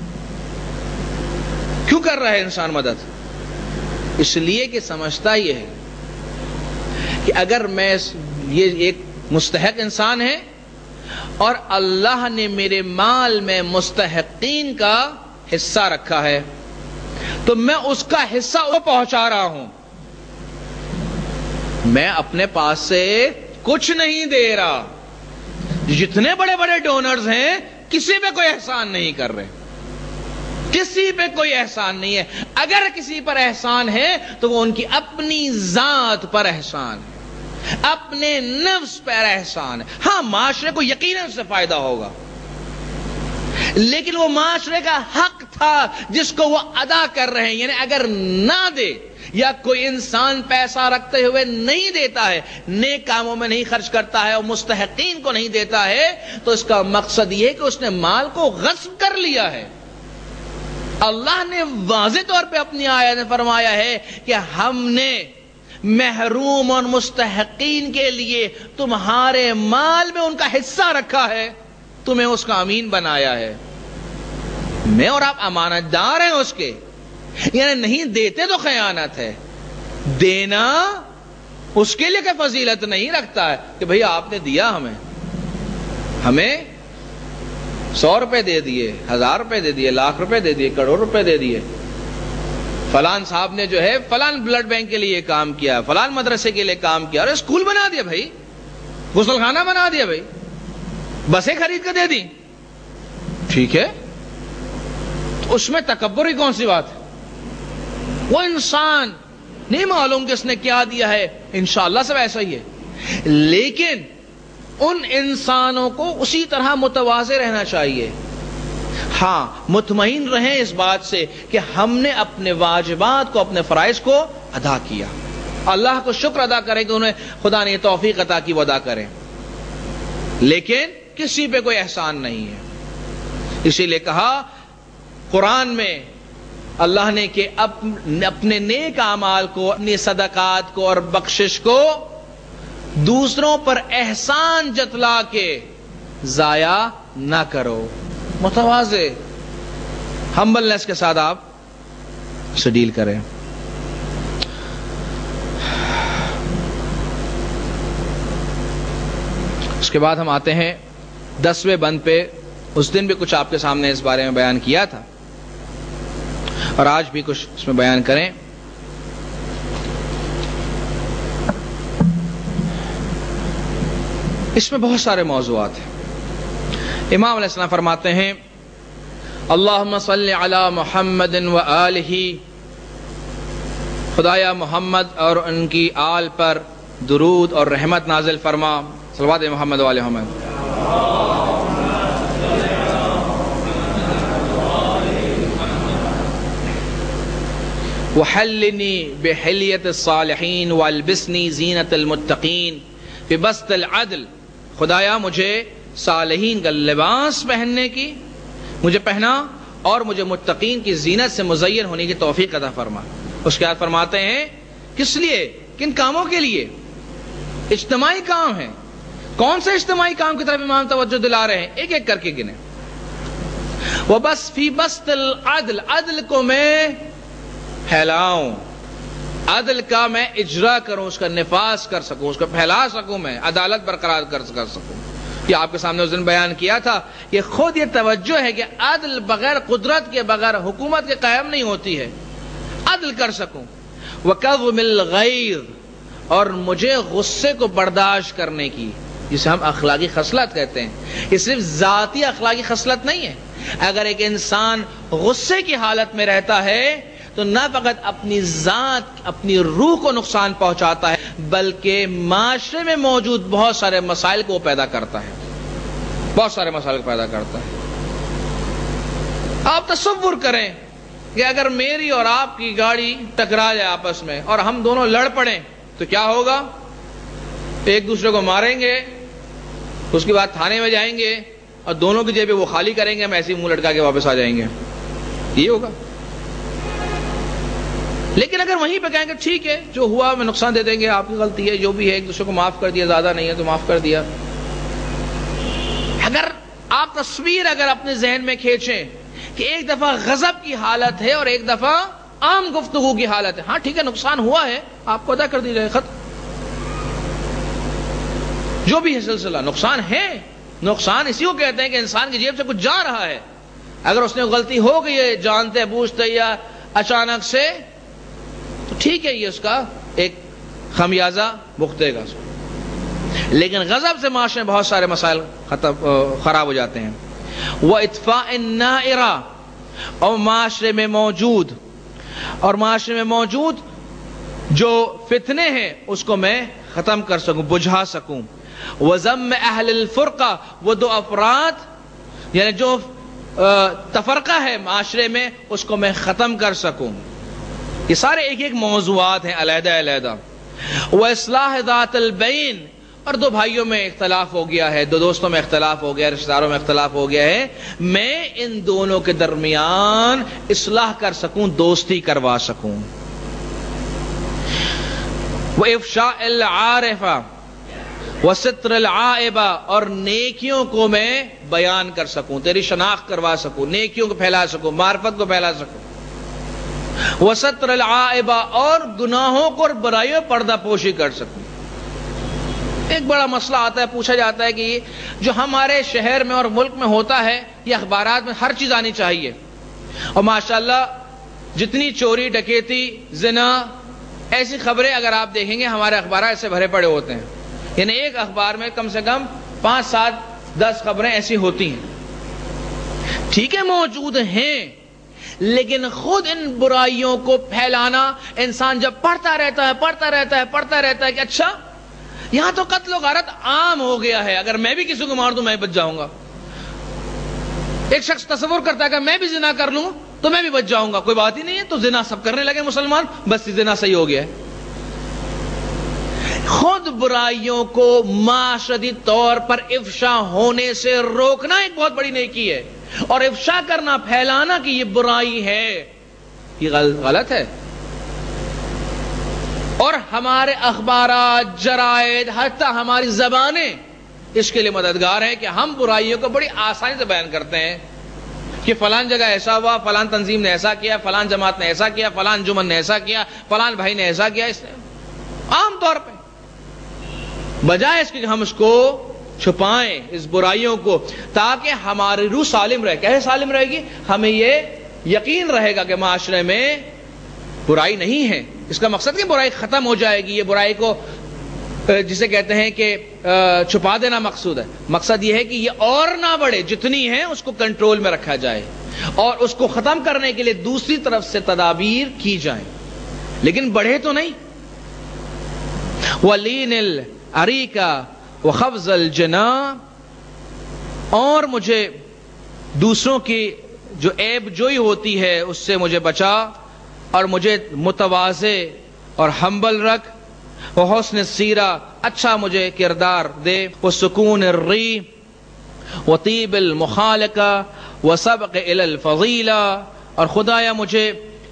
کیوں کر رہا ہے انسان مدد؟ اس لیے کہ سمجھتا یہ ہے کہ اگر میں یہ ایک مستحق انسان ہے اور اللہ نے میرے مال میں مستحقین کا حصہ رکھا ہے تو میں اس کا حصہ وہ پہنچا رہا ہوں. میں اپنے پاس سے کچھ نہیں دے رہا. جتنے بڑے بڑے ڈونرز ہیں کسی پہ کوئی احسان نہیں کر رہے، کسی پہ کوئی احسان نہیں ہے. اگر کسی پر احسان ہے تو وہ ان کی اپنی ذات پر احسان ہے، اپنے نفس پر احسان ہے. ہاں معاشرے کو یقیناً سے فائدہ ہوگا، لیکن وہ معاشرے کا حق تھا جس کو وہ ادا کر رہے ہیں. یعنی اگر نہ دے یا کوئی انسان پیسہ رکھتے ہوئے نہیں دیتا ہے، نیک کاموں میں نہیں خرچ کرتا ہے اور مستحقین کو نہیں دیتا ہے، تو اس کا مقصد یہ ہے کہ اس نے مال کو غصب کر لیا ہے. اللہ نے واضح طور پہ اپنی آیت میں فرمایا ہے کہ ہم نے محروم اور مستحقین کے لیے تمہارے مال میں ان کا حصہ رکھا ہے، تمہیں اس کا امین بنایا ہے. میں اور آپ امانت دار ہیں اس کے. یعنی نہیں دیتے تو خیانت ہے، دینا اس کے لیے کہ فضیلت نہیں رکھتا ہے کہ بھئی آپ نے دیا، ہمیں ہمیں سو روپے دے دیے، ہزار روپے دے دیے، لاکھ روپے دے دیے، کروڑ روپے دے دیے. فلان صاحب نے جو ہے فلان بلڈ بینک کے لیے کام کیا، فلان مدرسے کے لیے کام کیا، اور اسکول بنا دیا بھائی، غسل خانہ بنا دیا بھائی، بسیں خرید کے دے دی. ٹھیک ہے، تو اس میں تکبر کی کون سی بات ہے؟ وہ انسان نہیں معلوم کہ اس نے کیا دیا ہے، انشاءاللہ سب ایسا ہی ہے. لیکن ان انسانوں کو اسی طرح متواضع رہنا چاہیے. ہاں مطمئن رہیں اس بات سے کہ ہم نے اپنے واجبات کو، اپنے فرائض کو ادا کیا. اللہ کو شکر ادا کریں کہ انہیں خدا نے توفیق عطا کی، وہ ادا کریں. لیکن کسی پہ کوئی احسان نہیں ہے. اسی لیے کہا قرآن میں اللہ نے کہ اپنے نیک اعمال کو، اپنی صدقات کو اور بخشش کو دوسروں پر احسان جتلا کے ضائع نہ کرو. متواضع ہمبلنس کے ساتھ آپ سے ڈیل کریں. اس کے بعد ہم آتے ہیں دسویں بند پہ. اس دن بھی کچھ آپ کے سامنے اس بارے میں بیان کیا تھا اور آج بھی کچھ اس میں بیان کریں. اس میں بہت سارے موضوعات ہیں. امام علیہ السلام فرماتے ہیں اللہم صلی علی محمد و آلہ، خدایا محمد اور ان کی آل پر درود اور رحمت نازل فرما. صلوات محمد و آل محمد. وحلنی بحلیت الصالحین والبسنی زینت المتقین ببسط العدل، خدایا مجھے صالحین کا لباس پہننے کی، مجھے پہنا اور مجھے متقین کی زینت سے مزین ہونے کی توفیق عطا فرما۔ اس کے بعد فرماتے ہیں کس لیے، کن کاموں کے لیے؟ اجتماعی کام ہے۔ کون سے اجتماعی کام کی طرف امام توجہ دلا رہے ہیں؟ ایک ایک کر کے گنے۔ وَبَسْ فِي بَسْطِ الْعَدْلِ، عدل کو میں پھیلاؤں، عدل کا میں اجرا کروں، اس کا نفاذ کر سکوں، اس کو پھیلا سکوں، میں عدالت برقرار کر سکوں۔ یہ آپ کے سامنے اس دن بیان کیا تھا، یہ خود یہ توجہ ہے کہ عدل بغیر قدرت کے، بغیر حکومت کے قائم نہیں ہوتی ہے، عدل کر سکوں۔ وَكَظْمِ الْغَيْظِ، اور مجھے غصے کو برداشت کرنے کی، جسے ہم اخلاقی خصلت کہتے ہیں۔ یہ صرف ذاتی اخلاقی خصلت نہیں ہے۔ اگر ایک انسان غصے کی حالت میں رہتا ہے تو نہ فقط اپنی ذات، اپنی روح کو نقصان پہنچاتا ہے، بلکہ معاشرے میں موجود بہت سارے مسائل کو پیدا کرتا ہے، بہت سارے مسائل کو پیدا کرتا ہے۔ آپ تصور کریں کہ اگر میری اور آپ کی گاڑی ٹکرا جائے آپس میں اور ہم دونوں لڑ پڑیں تو کیا ہوگا؟ ایک دوسرے کو ماریں گے، اس کے بعد تھانے میں جائیں گے اور دونوں کی جیبیں وہ خالی کریں گے، ہم ایسے ہی منہ لٹکا کے واپس آ جائیں گے، یہ ہوگا۔ لیکن اگر وہیں پہ کہیں گے ٹھیک ہے جو ہوا میں نقصان دے دیں گے، آپ کی غلطی ہے، جو بھی ہے ایک دوسرے کو معاف کر دیا، زیادہ نہیں ہے تو معاف کر دیا۔ اگر آپ تصویر اگر اپنے ذہن میں کھینچیں کہ ایک دفعہ غضب کی حالت ہے اور ایک دفعہ عام گفتگو کی حالت ہے، ہاں ٹھیک ہے نقصان ہوا ہے، آپ کو ادا کر دی جائے، ختم۔ جو بھی ہے سلسلہ، نقصان ہے۔ نقصان اسی کو کہتے ہیں کہ انسان کی جیب سے کچھ جا رہا ہے، اگر اس نے غلطی ہو گئی ہے جانتے بوجھتے یا اچانک سے، تو ٹھیک ہے یہ اس کا ایک خمیازہ بھگتے گا اس کو۔ لیکن غضب سے معاشرے میں بہت سارے مسائل خراب ہو جاتے ہیں۔ وَإِطْفَاءِ النَّائِرَةِ، اور معاشرے میں موجود اور معاشرے میں موجود جو فتنے ہیں اس کو میں ختم کر سکوں، بجھا سکوں۔ وَذَمَّ أَهْلِ الْفُرْقَةِ، وہ دو افراد یعنی جو تفرقہ ہے معاشرے میں اس کو میں ختم کر سکوں۔ یہ سارے ایک ایک موضوعات ہیں علیحدہ علیحدہ۔ وَإِصْلَاحِ ذَاتِ الْبَيْنِ، اور دو بھائیوں میں اختلاف ہو گیا ہے، دو دوستوں میں اختلاف ہو گیا ہے، رشتہ داروں میں اختلاف ہو گیا ہے، میں ان دونوں کے درمیان اصلاح کر سکوں، دوستی کروا سکوں۔ وَإِفْشَاءِ الْعَارِفَةِ وَسِتْرِ الْعَائِبَةِ، اور نیکیوں کو میں بیان کر سکوں، تیری شناخت کروا سکوں، نیکیوں کو پھیلا سکوں، معرفت کو پھیلا سکوں۔ وَسَتْرِ الْعَائِبَةِ، اور گناہوں کو اور برائیوں پردہ پوشی کر سکوں۔ ایک بڑا مسئلہ آتا ہے، پوچھا جاتا ہے کہ جو ہمارے شہر میں اور ملک میں ہوتا ہے یہ اخبارات میں ہر چیز آنی چاہیے، اور ماشاءاللہ جتنی چوری ڈکیتی زنا ایسی خبریں اگر آپ دیکھیں گے ہمارے اخبارات ایسے بھرے پڑے ہوتے ہیں، یعنی ایک اخبار میں کم سے کم پانچ سات دس خبریں ایسی ہوتی ہیں۔ ٹھیک ہے موجود ہیں، لیکن خود ان برائیوں کو پھیلانا، انسان جب پڑھتا رہتا ہے پڑھتا رہتا ہے پڑھتا رہتا ہے کہ اچھا یہاں تو قتل و غارت عام ہو گیا ہے، اگر میں بھی کسی کو مار دوں میں بچ جاؤں گا۔ ایک شخص تصور کرتا ہے کہ میں بھی زنا کر لوں تو میں بھی بچ جاؤں گا، کوئی بات ہی نہیں ہے، تو زنا سب کرنے لگے مسلمان، بس زنا صحیح ہو گیا ہے۔ خود برائیوں کو معاشرتی طور پر افشا ہونے سے روکنا ایک بہت بڑی نیکی ہے، اور افشا کرنا، پھیلانا کہ یہ برائی ہے، یہ غلط ہے۔ اور ہمارے اخبارات، جرائد، حتی ہماری زبانیں اس کے لیے مددگار ہیں کہ ہم برائیوں کو بڑی آسانی سے بیان کرتے ہیں کہ فلان جگہ ایسا ہوا، فلان تنظیم نے ایسا کیا، فلان جماعت نے ایسا کیا، فلان جمن نے ایسا کیا، فلان بھائی نے ایسا کیا، اس نے عام طور پہ، بجائے اس کے کہ ہم اس کو چھپائیں اس برائیوں کو، تاکہ ہماری روح سالم رہے۔ کیسے سالم رہے گی؟ ہمیں یہ یقین رہے گا کہ معاشرے میں برائی نہیں ہے۔ اس کا مقصد کہ برائی ختم ہو جائے گی، یہ برائی کو جسے کہتے ہیں کہ چھپا دینا مقصود ہے، مقصد یہ ہے کہ یہ اور نہ بڑھے، جتنی ہے اس کو کنٹرول میں رکھا جائے اور اس کو ختم کرنے کے لیے دوسری طرف سے تدابیر کی جائیں، لیکن بڑھے تو نہیں۔ وَلِينِ الْعَرِيكَ وَخَفْضَ الْجَنَاحِ، اور مجھے دوسروں کی جو عیب جوئی ہوتی ہے اس سے مجھے بچا، اور مجھے متواضع اور ہمبل رکھ، وحسن سیرہ، اچھا مجھے کردار دے، وسکون الریح وطیب المخالقہ، وسبق الی الفضیلہ، اور خدایا مجھے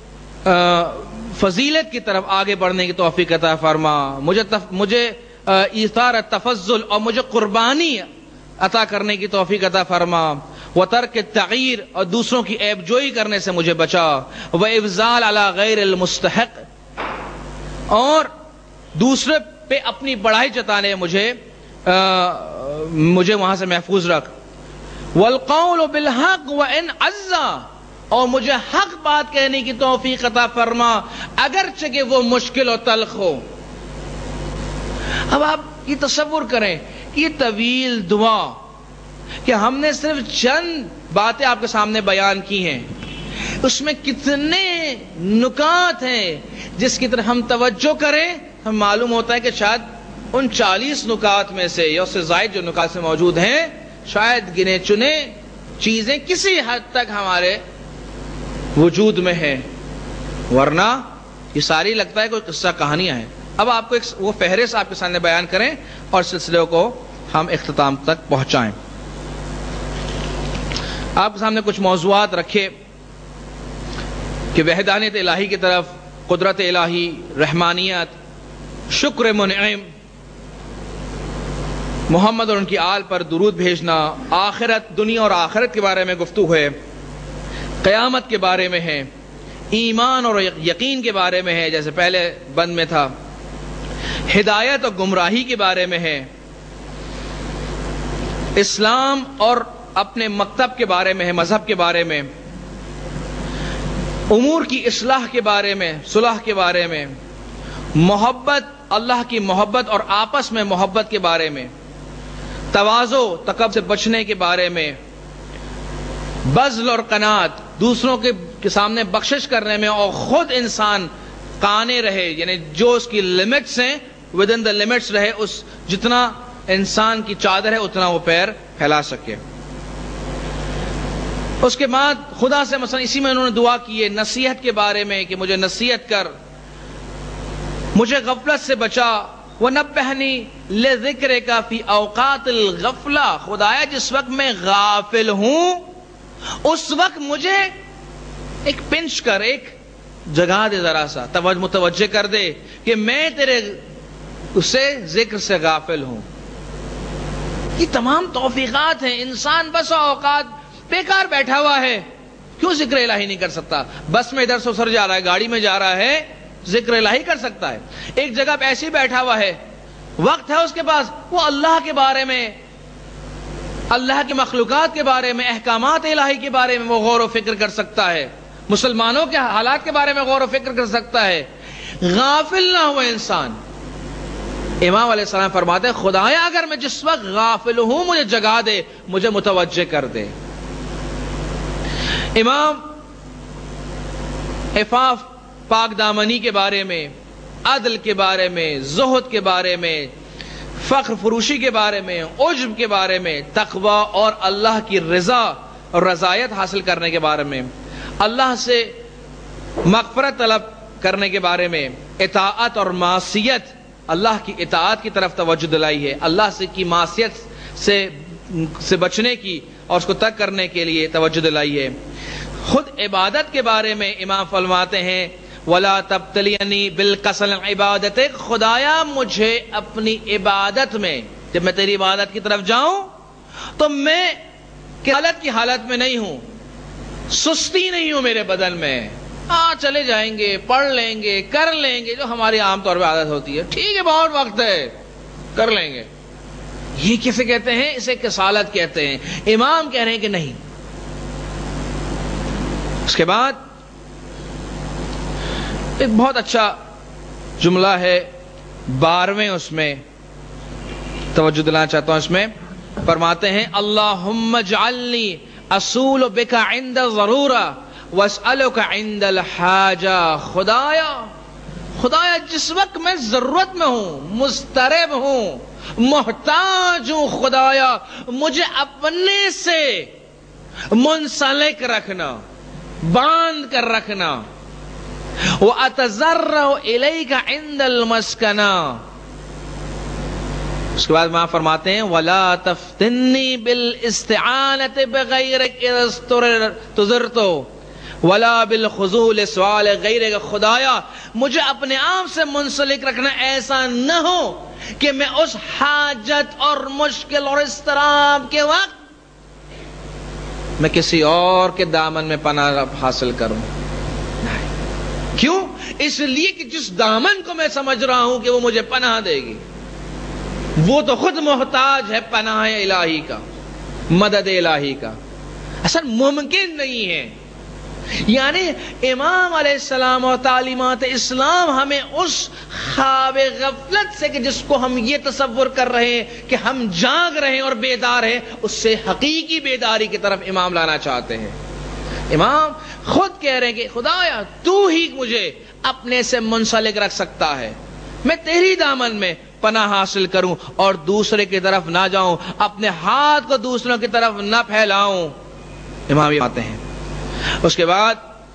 فضیلت کی طرف آگے بڑھنے کی توفیق عطا فرما، مجھے تف... مجھے ایثار التفضل اور مجھے قربانی عطا کرنے کی توفیق عطا فرما، وترک التغیر اور دوسروں کی عیب جوئی کرنے سے مجھے بچا، وافضال علی غیر المستحق اور دوسرے پہ اپنی بڑائی جتانے مجھے آ, مجھے وہاں سے محفوظ رکھ، والقول بالحق وان عز اور مجھے حق بات کہنے کی توفیق عطا فرما اگرچہ کہ وہ مشکل و تلخ ہو۔ اب آپ یہ تصور کریں یہ طویل دعا کہ ہم نے صرف چند باتیں آپ کے سامنے بیان کی ہیں، اس میں کتنے نکات ہیں جس کی طرف ہم توجہ کریں ہم معلوم ہوتا ہے کہ شاید ان چالیس نکات میں سے یا اس سے زائد جو نکات سے موجود ہیں شاید گنے چنے چیزیں کسی حد تک ہمارے وجود میں ہیں، ورنہ یہ ساری لگتا ہے کوئی قصہ کہانیاں ہیں۔ اب آپ کو ایک وہ فہرست آپ کے سامنے بیان کریں اور سلسلے کو ہم اختتام تک پہنچائیں۔ آپ کے سامنے کچھ موضوعات رکھے کہ وحدانیت الہی کی طرف، قدرت الہی، رحمانیت، شکر منعم، محمد اور ان کی آل پر درود بھیجنا، آخرت، دنیا اور آخرت کے بارے میں گفتگو ہے، قیامت کے بارے میں ہے، ایمان اور یقین کے بارے میں ہے جیسے پہلے بند میں تھا، ہدایت اور گمراہی کے بارے میں ہے، اسلام اور اپنے مکتب کے بارے میں ہے، مذہب کے بارے میں، امور کی اصلاح کے بارے میں، صلح کے بارے میں، محبت، اللہ کی محبت اور آپس میں محبت کے بارے میں، تواضع، تکبر سے بچنے کے بارے میں، بذل اور قناعت، دوسروں کے سامنے بخشش کرنے میں اور خود انسان قانے رہے، یعنی جو اس کی لمٹس ہیں ود ان دا لمٹس رہے، اس جتنا انسان کی چادر ہے اتنا وہ پیر پھیلا سکے۔ اس کے بعد خدا سے مثلا اسی میں انہوں نے دعا کی ہے نصیحت کے بارے میں کہ مجھے نصیحت کر، مجھے غفلت سے بچا، وَنَبَّهْنِي لِذِكْرِكَ فِي أَوْقَاتِ الْغَفْلَةِ خدایا جس وقت میں غافل ہوں اس وقت مجھے ایک پنچ کر، ایک جگہ دے، ذرا سا متوجہ کر دے کہ میں تیرے اسے ذکر سے غافل ہوں۔ یہ تمام توفیقات ہیں۔ انسان بس اوقات بیکار بیٹھا ہوا ہے، کیوں ذکر الہی نہیں کر سکتا؟ بس میں ادھر سے ادھر جا رہا ہے، گاڑی میں جا رہا ہے، ذکر الہی کر سکتا ہے۔ ایک جگہ پہ ایسے ہی بیٹھا ہوا ہے، وقت ہے اس کے پاس، وہ اللہ کے بارے میں، اللہ کی مخلوقات کے بارے میں، احکامات الہی کے بارے میں وہ غور و فکر کر سکتا ہے، مسلمانوں کے حالات کے بارے میں غور و فکر کر سکتا ہے۔ غافل نہ ہو انسان۔ امام علیہ السلام فرماتے ہیں خدایا اگر میں جس وقت غافل ہوں مجھے جگا دے، مجھے متوجہ کر دے۔ امام عفاف، پاک دامنی کے بارے میں، عدل کے بارے میں، زہد کے بارے میں، فخر فروشی کے بارے میں، عجب کے بارے میں، تقوی اور اللہ کی رضا اور رضایت حاصل کرنے کے بارے میں، اللہ سے مغفرت طلب کرنے کے بارے میں، اطاعت اور معصیت، اللہ کی اطاعت کی طرف توجہ دلائی ہے، اللہ سے کی معصیت سے سے بچنے کی اور اس کو ترک کرنے کے لیے توجہ دلائی ہے۔ خود عبادت کے بارے میں امام فرماتے ہیں وَلَا تَبْتَلِيَنِي بِالْكَسَلِ عِبَادَتِكَ خدایا مجھے اپنی عبادت میں، جب میں تیری عبادت کی طرف جاؤں تو میں حالت کی حالت میں نہیں ہوں، سستی نہیں ہوں میرے بدن میں، ہاں چلے جائیں گے، پڑھ لیں گے، کر لیں گے، جو ہماری عام طور پہ عادت ہوتی ہے، ٹھیک ہے بہت وقت ہے کر لیں گے۔ یہ کسے کہتے ہیں؟ اسے کسالت کہتے ہیں۔ امام کہہ رہے ہیں کہ نہیں۔ اس کے بعد ایک بہت اچھا جملہ ہے بارہویں، اس میں توجہ دلانا چاہتا ہوں، اس میں فرماتے ہیں اللہم اجعلنی اصول بک عند ضرورہ واسألک عند الحاجہ خدایا خدایا جس وقت میں ضرورت میں ہوں، مضطرب ہوں، محتاج ہوں، خدایا مجھے اپنے سے منسلک رکھنا، باندھ کر رکھنا۔ وَأَتَضَرَّعُ إِلَيْكَ عِنْدَ الْمَسْكَنَةِ اس کے بعد وہاں فرماتے ہیں وَلَا تَفْتِنِّي بِالْإِسْتِعَانَةِ بِغَيْرِكَ إِذَا اضْطُرِرْتُ وَلَا بِالْخُضُوعِ لِسُؤَالِ غَيْرِكَ، خدایا مجھے اپنے آپ سے منسلک رکھنا، ایسا نہ ہو کہ میں اس حاجت اور مشکل اور اضطراب کے وقت میں کسی اور کے دامن میں پناہ حاصل کروں. کیوں؟ اس لیے کہ جس دامن کو میں سمجھ رہا ہوں کہ وہ مجھے پناہ دے گی، وہ تو خود محتاج ہے پناہ الہی کا، مدد الہی کا. اصل ممکن نہیں ہے. یعنی امام علیہ السلام اور تعلیمات اسلام ہمیں اس خواب غفلت سے کہ جس کو ہم یہ تصور کر رہے ہیں کہ ہم جاگ رہے ہیں اور بیدار ہیں، اس سے حقیقی بیداری کی طرف امام لانا چاہتے ہیں. امام خود کہہ رہے ہیں کہ خدایا تو ہی مجھے اپنے سے منسلک رکھ سکتا ہے، میں تیری دامن میں پناہ حاصل کروں اور دوسرے کی طرف نہ جاؤں، اپنے ہاتھ کو دوسروں کی طرف نہ پھیلاؤں. امام یہ آتے ہیں. اس کے بعد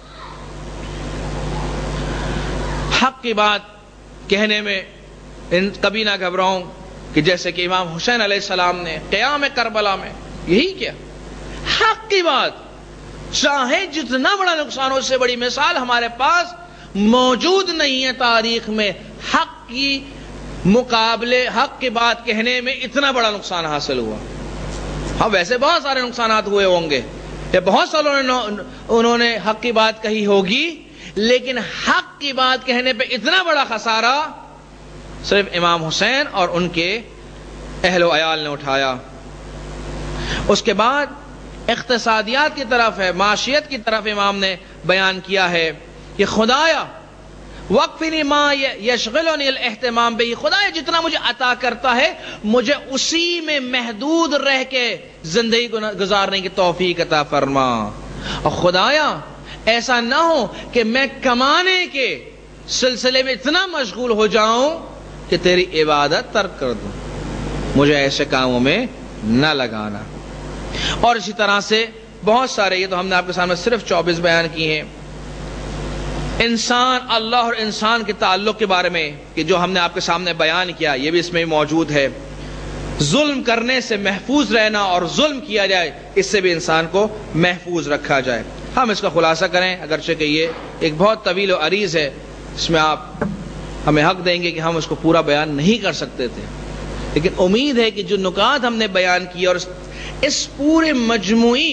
حق کی بات کہنے میں کبھی نہ گھبراؤں کہ جیسے کہ امام حسین علیہ السلام نے قیام کربلا میں یہی کیا. حق کی بات چاہے جتنا بڑا نقصان ہو، اس سے بڑی مثال ہمارے پاس موجود نہیں ہے تاریخ میں. حق کی مقابلے حق کی بات کہنے میں اتنا بڑا نقصان حاصل ہوا. ہاں ویسے بہت سارے نقصانات ہوئے ہوں گے، بہت سالوں نے انہوں نے حق کی بات کہی ہوگی، لیکن حق کی بات کہنے پہ اتنا بڑا خسارہ صرف امام حسین اور ان کے اہل و عیال نے اٹھایا. اس کے بعد اقتصادیات کی طرف ہے، معاشیت کی طرف امام نے بیان کیا ہے کہ خدایا وقفنی ما یشغلنی الاہتمام بہ، خدایا جتنا مجھے عطا کرتا ہے مجھے اسی میں محدود رہ کے زندگی گزارنے کی توفیق عطا فرما. اور خدایا ایسا نہ ہو کہ میں کمانے کے سلسلے میں اتنا مشغول ہو جاؤں کہ تیری عبادت ترک کر دوں، مجھے ایسے کاموں میں نہ لگانا. اور اسی طرح سے بہت سارے، یہ تو ہم نے آپ کے سامنے صرف چوبیس بیان کیے ہیں. انسان اللہ اور انسان کے تعلق کے بارے میں کہ جو ہم نے آپ کے سامنے بیان کیا، یہ بھی اس میں موجود ہے. ظلم کرنے سے محفوظ رہنا اور ظلم کیا جائے اس سے بھی انسان کو محفوظ رکھا جائے. ہم اس کا خلاصہ کریں، اگرچہ کہ یہ ایک بہت طویل و عریض ہے، اس میں آپ ہمیں حق دیں گے کہ ہم اس کو پورا بیان نہیں کر سکتے تھے، لیکن امید ہے کہ جو نکات ہم نے بیان کیے اور اس پورے مجموعی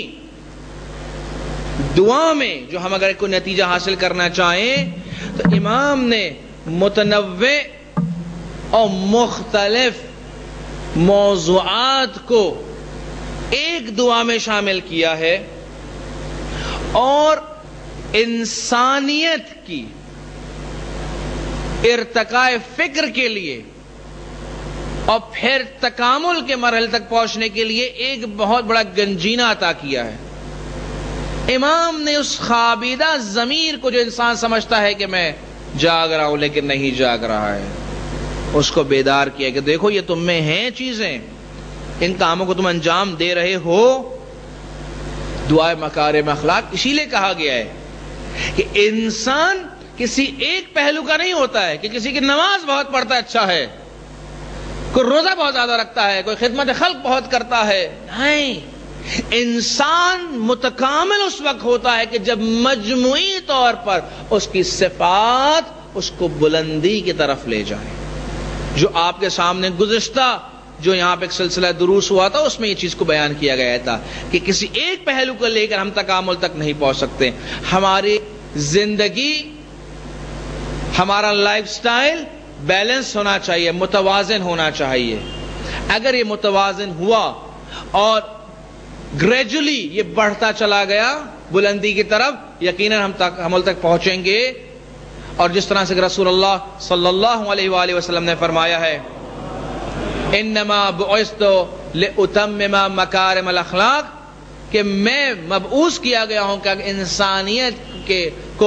دعا میں جو ہم اگر کوئی نتیجہ حاصل کرنا چاہیں تو امام نے متنوع اور مختلف موضوعات کو ایک دعا میں شامل کیا ہے اور انسانیت کی ارتقاء فکر کے لیے اور پھر تکامل کے مرحلے تک پہنچنے کے لیے ایک بہت بڑا گنجینہ عطا کیا ہے. امام نے اس خابیدہ ضمیر کو جو انسان سمجھتا ہے کہ میں جاگ رہا ہوں لیکن نہیں جاگ رہا ہے، اس کو بیدار کیا کہ دیکھو یہ تم میں ہیں چیزیں، ان کاموں کو تم انجام دے رہے ہو. دعائے مکارم اخلاق اسی لیے کہا گیا ہے کہ انسان کسی ایک پہلو کا نہیں ہوتا ہے کہ کسی کی نماز بہت پڑھتا ہے اچھا ہے، کوئی روزہ بہت زیادہ رکھتا ہے، کوئی خدمت خلق بہت کرتا ہے. نہیں، انسان متکامل اس وقت ہوتا ہے کہ جب مجموعی طور پر اس کی صفات اس کو بلندی کی طرف لے جائیں. جو آپ کے سامنے گزشتہ جو یہاں پہ ایک سلسلہ دروس ہوا تھا اس میں یہ چیز کو بیان کیا گیا تھا کہ کسی ایک پہلو کو لے کر ہم تکامل تک نہیں پہنچ سکتے. ہماری زندگی، ہمارا لائف سٹائل بیلنس ہونا چاہیے، متوازن ہونا چاہیے. اگر یہ متوازن ہوا اور گریجولی یہ بڑھتا چلا گیا بلندی کی طرف، یقیناً ہم تک حمل تک پہنچیں گے. اور جس طرح سے رسول اللہ صلی اللہ علیہ وآلہ وسلم نے فرمایا ہے انما بعثت لاتمم مکارم الاخلاق، کہ میں مبعوث کیا گیا ہوں کہ انسانیت کے کو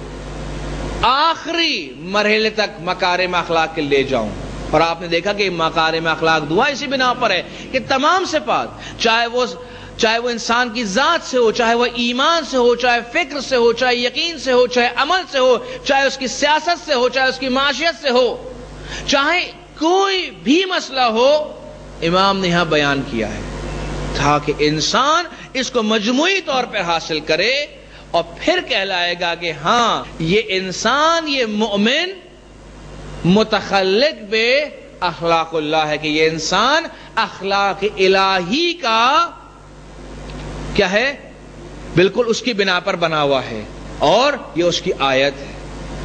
آخری مرحلے تک مکارم اخلاق کے لے جاؤں. اور آپ نے دیکھا کہ مکارم اخلاق دعا اسی بنا پر ہے کہ تمام صفات، چاہے وہ چاہے وہ انسان کی ذات سے ہو، چاہے وہ ایمان سے ہو، چاہے فکر سے ہو، چاہے یقین سے ہو، چاہے عمل سے ہو، چاہے اس کی سیاست سے ہو، چاہے اس کی معاشیت سے ہو، چاہے کوئی بھی مسئلہ ہو امام نے یہاں بیان کیا ہے تاکہ انسان اس کو مجموعی طور پر حاصل کرے اور پھر کہلائے گا کہ ہاں یہ انسان، یہ مومن متخلق بے اخلاق اللہ ہے، کہ یہ انسان اخلاق الہی کا کیا ہے، بالکل اس کی بنا پر بنا ہوا ہے اور یہ اس کی آیت ہے.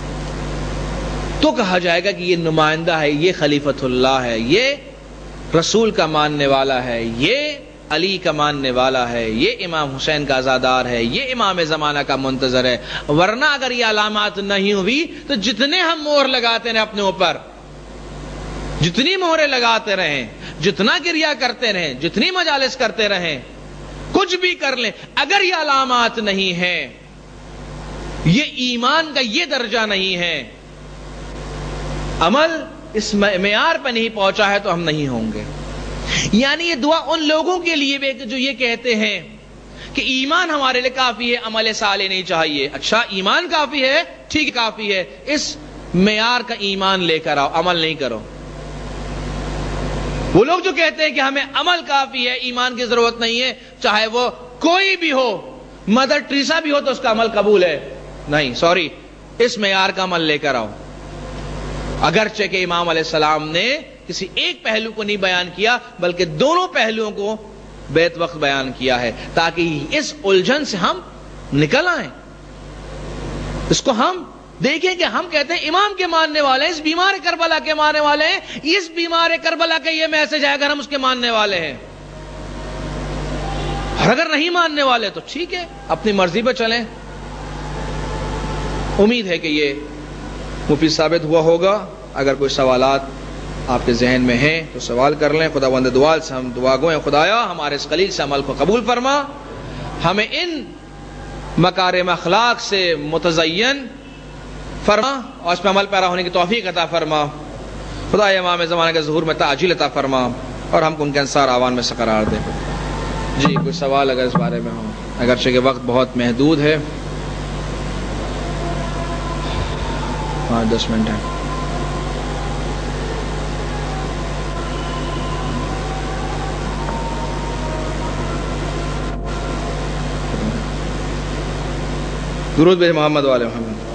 تو کہا جائے گا کہ یہ نمائندہ ہے، یہ خلیفۃ اللہ ہے، یہ رسول کا ماننے والا ہے، یہ علی کا ماننے والا ہے، یہ امام حسین کا عزادار ہے، یہ امام زمانہ کا منتظر ہے. ورنہ اگر یہ علامات نہیں ہوئی تو جتنے ہم مہر لگاتے رہیں اپنے اوپر، جتنی مہریں لگاتے رہیں، جتنا گریہ کرتے رہیں، جتنی مجالس کرتے رہیں، کچھ بھی کر لیں، اگر یہ علامات نہیں ہیں، یہ ایمان کا یہ درجہ نہیں ہے، عمل اس معیار پہ نہیں پہنچا ہے تو ہم نہیں ہوں گے. یعنی یہ دعا ان لوگوں کے لیے بھی جو یہ کہتے ہیں کہ ایمان ہمارے لیے کافی ہے، عمل صالح نہیں چاہیے. اچھا ایمان کافی ہے، ٹھیک کافی ہے، اس معیار کا ایمان لے کر آؤ، عمل نہیں کرو. وہ لوگ جو کہتے ہیں کہ ہمیں عمل کافی ہے، ایمان کی ضرورت نہیں ہے، چاہے وہ کوئی بھی ہو، مدر ٹریسا بھی ہو تو اس کا عمل قبول ہے، نہیں، سوری، اس معیار کا عمل لے کر آؤ. اگرچہ کہ امام علیہ السلام نے کسی ایک پہلو کو نہیں بیان کیا بلکہ دونوں پہلوؤں کو بیت وقت بیان کیا ہے تاکہ اس الجھن سے ہم نکل آئیں. اس کو ہم دیکھیں کہ ہم کہتے ہیں امام کے ماننے والے ہیں، اس بیمار کربلا کے ماننے والے ہیں، اس بیمار کربلا کا یہ میسج ہے اگر ہم اس کے ماننے والے ہیں. اور اگر نہیں ماننے والے تو ٹھیک ہے، اپنی مرضی پہ چلیں. امید ہے کہ یہ مفید ثابت ہوا ہوگا. اگر کوئی سوالات آپ کے ذہن میں ہیں تو سوال کر لیں. خدا بند دوال سے ہم دعا گوئیں، خدایا ہمارے اس قلیل سے عمل کو قبول فرما، ہمیں ان مکارم اخلاق سے متزین فرما اور اس پہ عمل پیرا ہونے کی توفیق عطا فرما. خدا امام زمانہ کے ظہور میں تعجیل عطا فرما اور ہم کو ان کے انصار آوان میں سے قرار دے. جی کوئی سوال اگر اس بارے میں ہو؟ اگرچہ کہ وقت بہت محدود ہے، پانچ دس منٹ ہے. درود بھیج محمد والے محمد.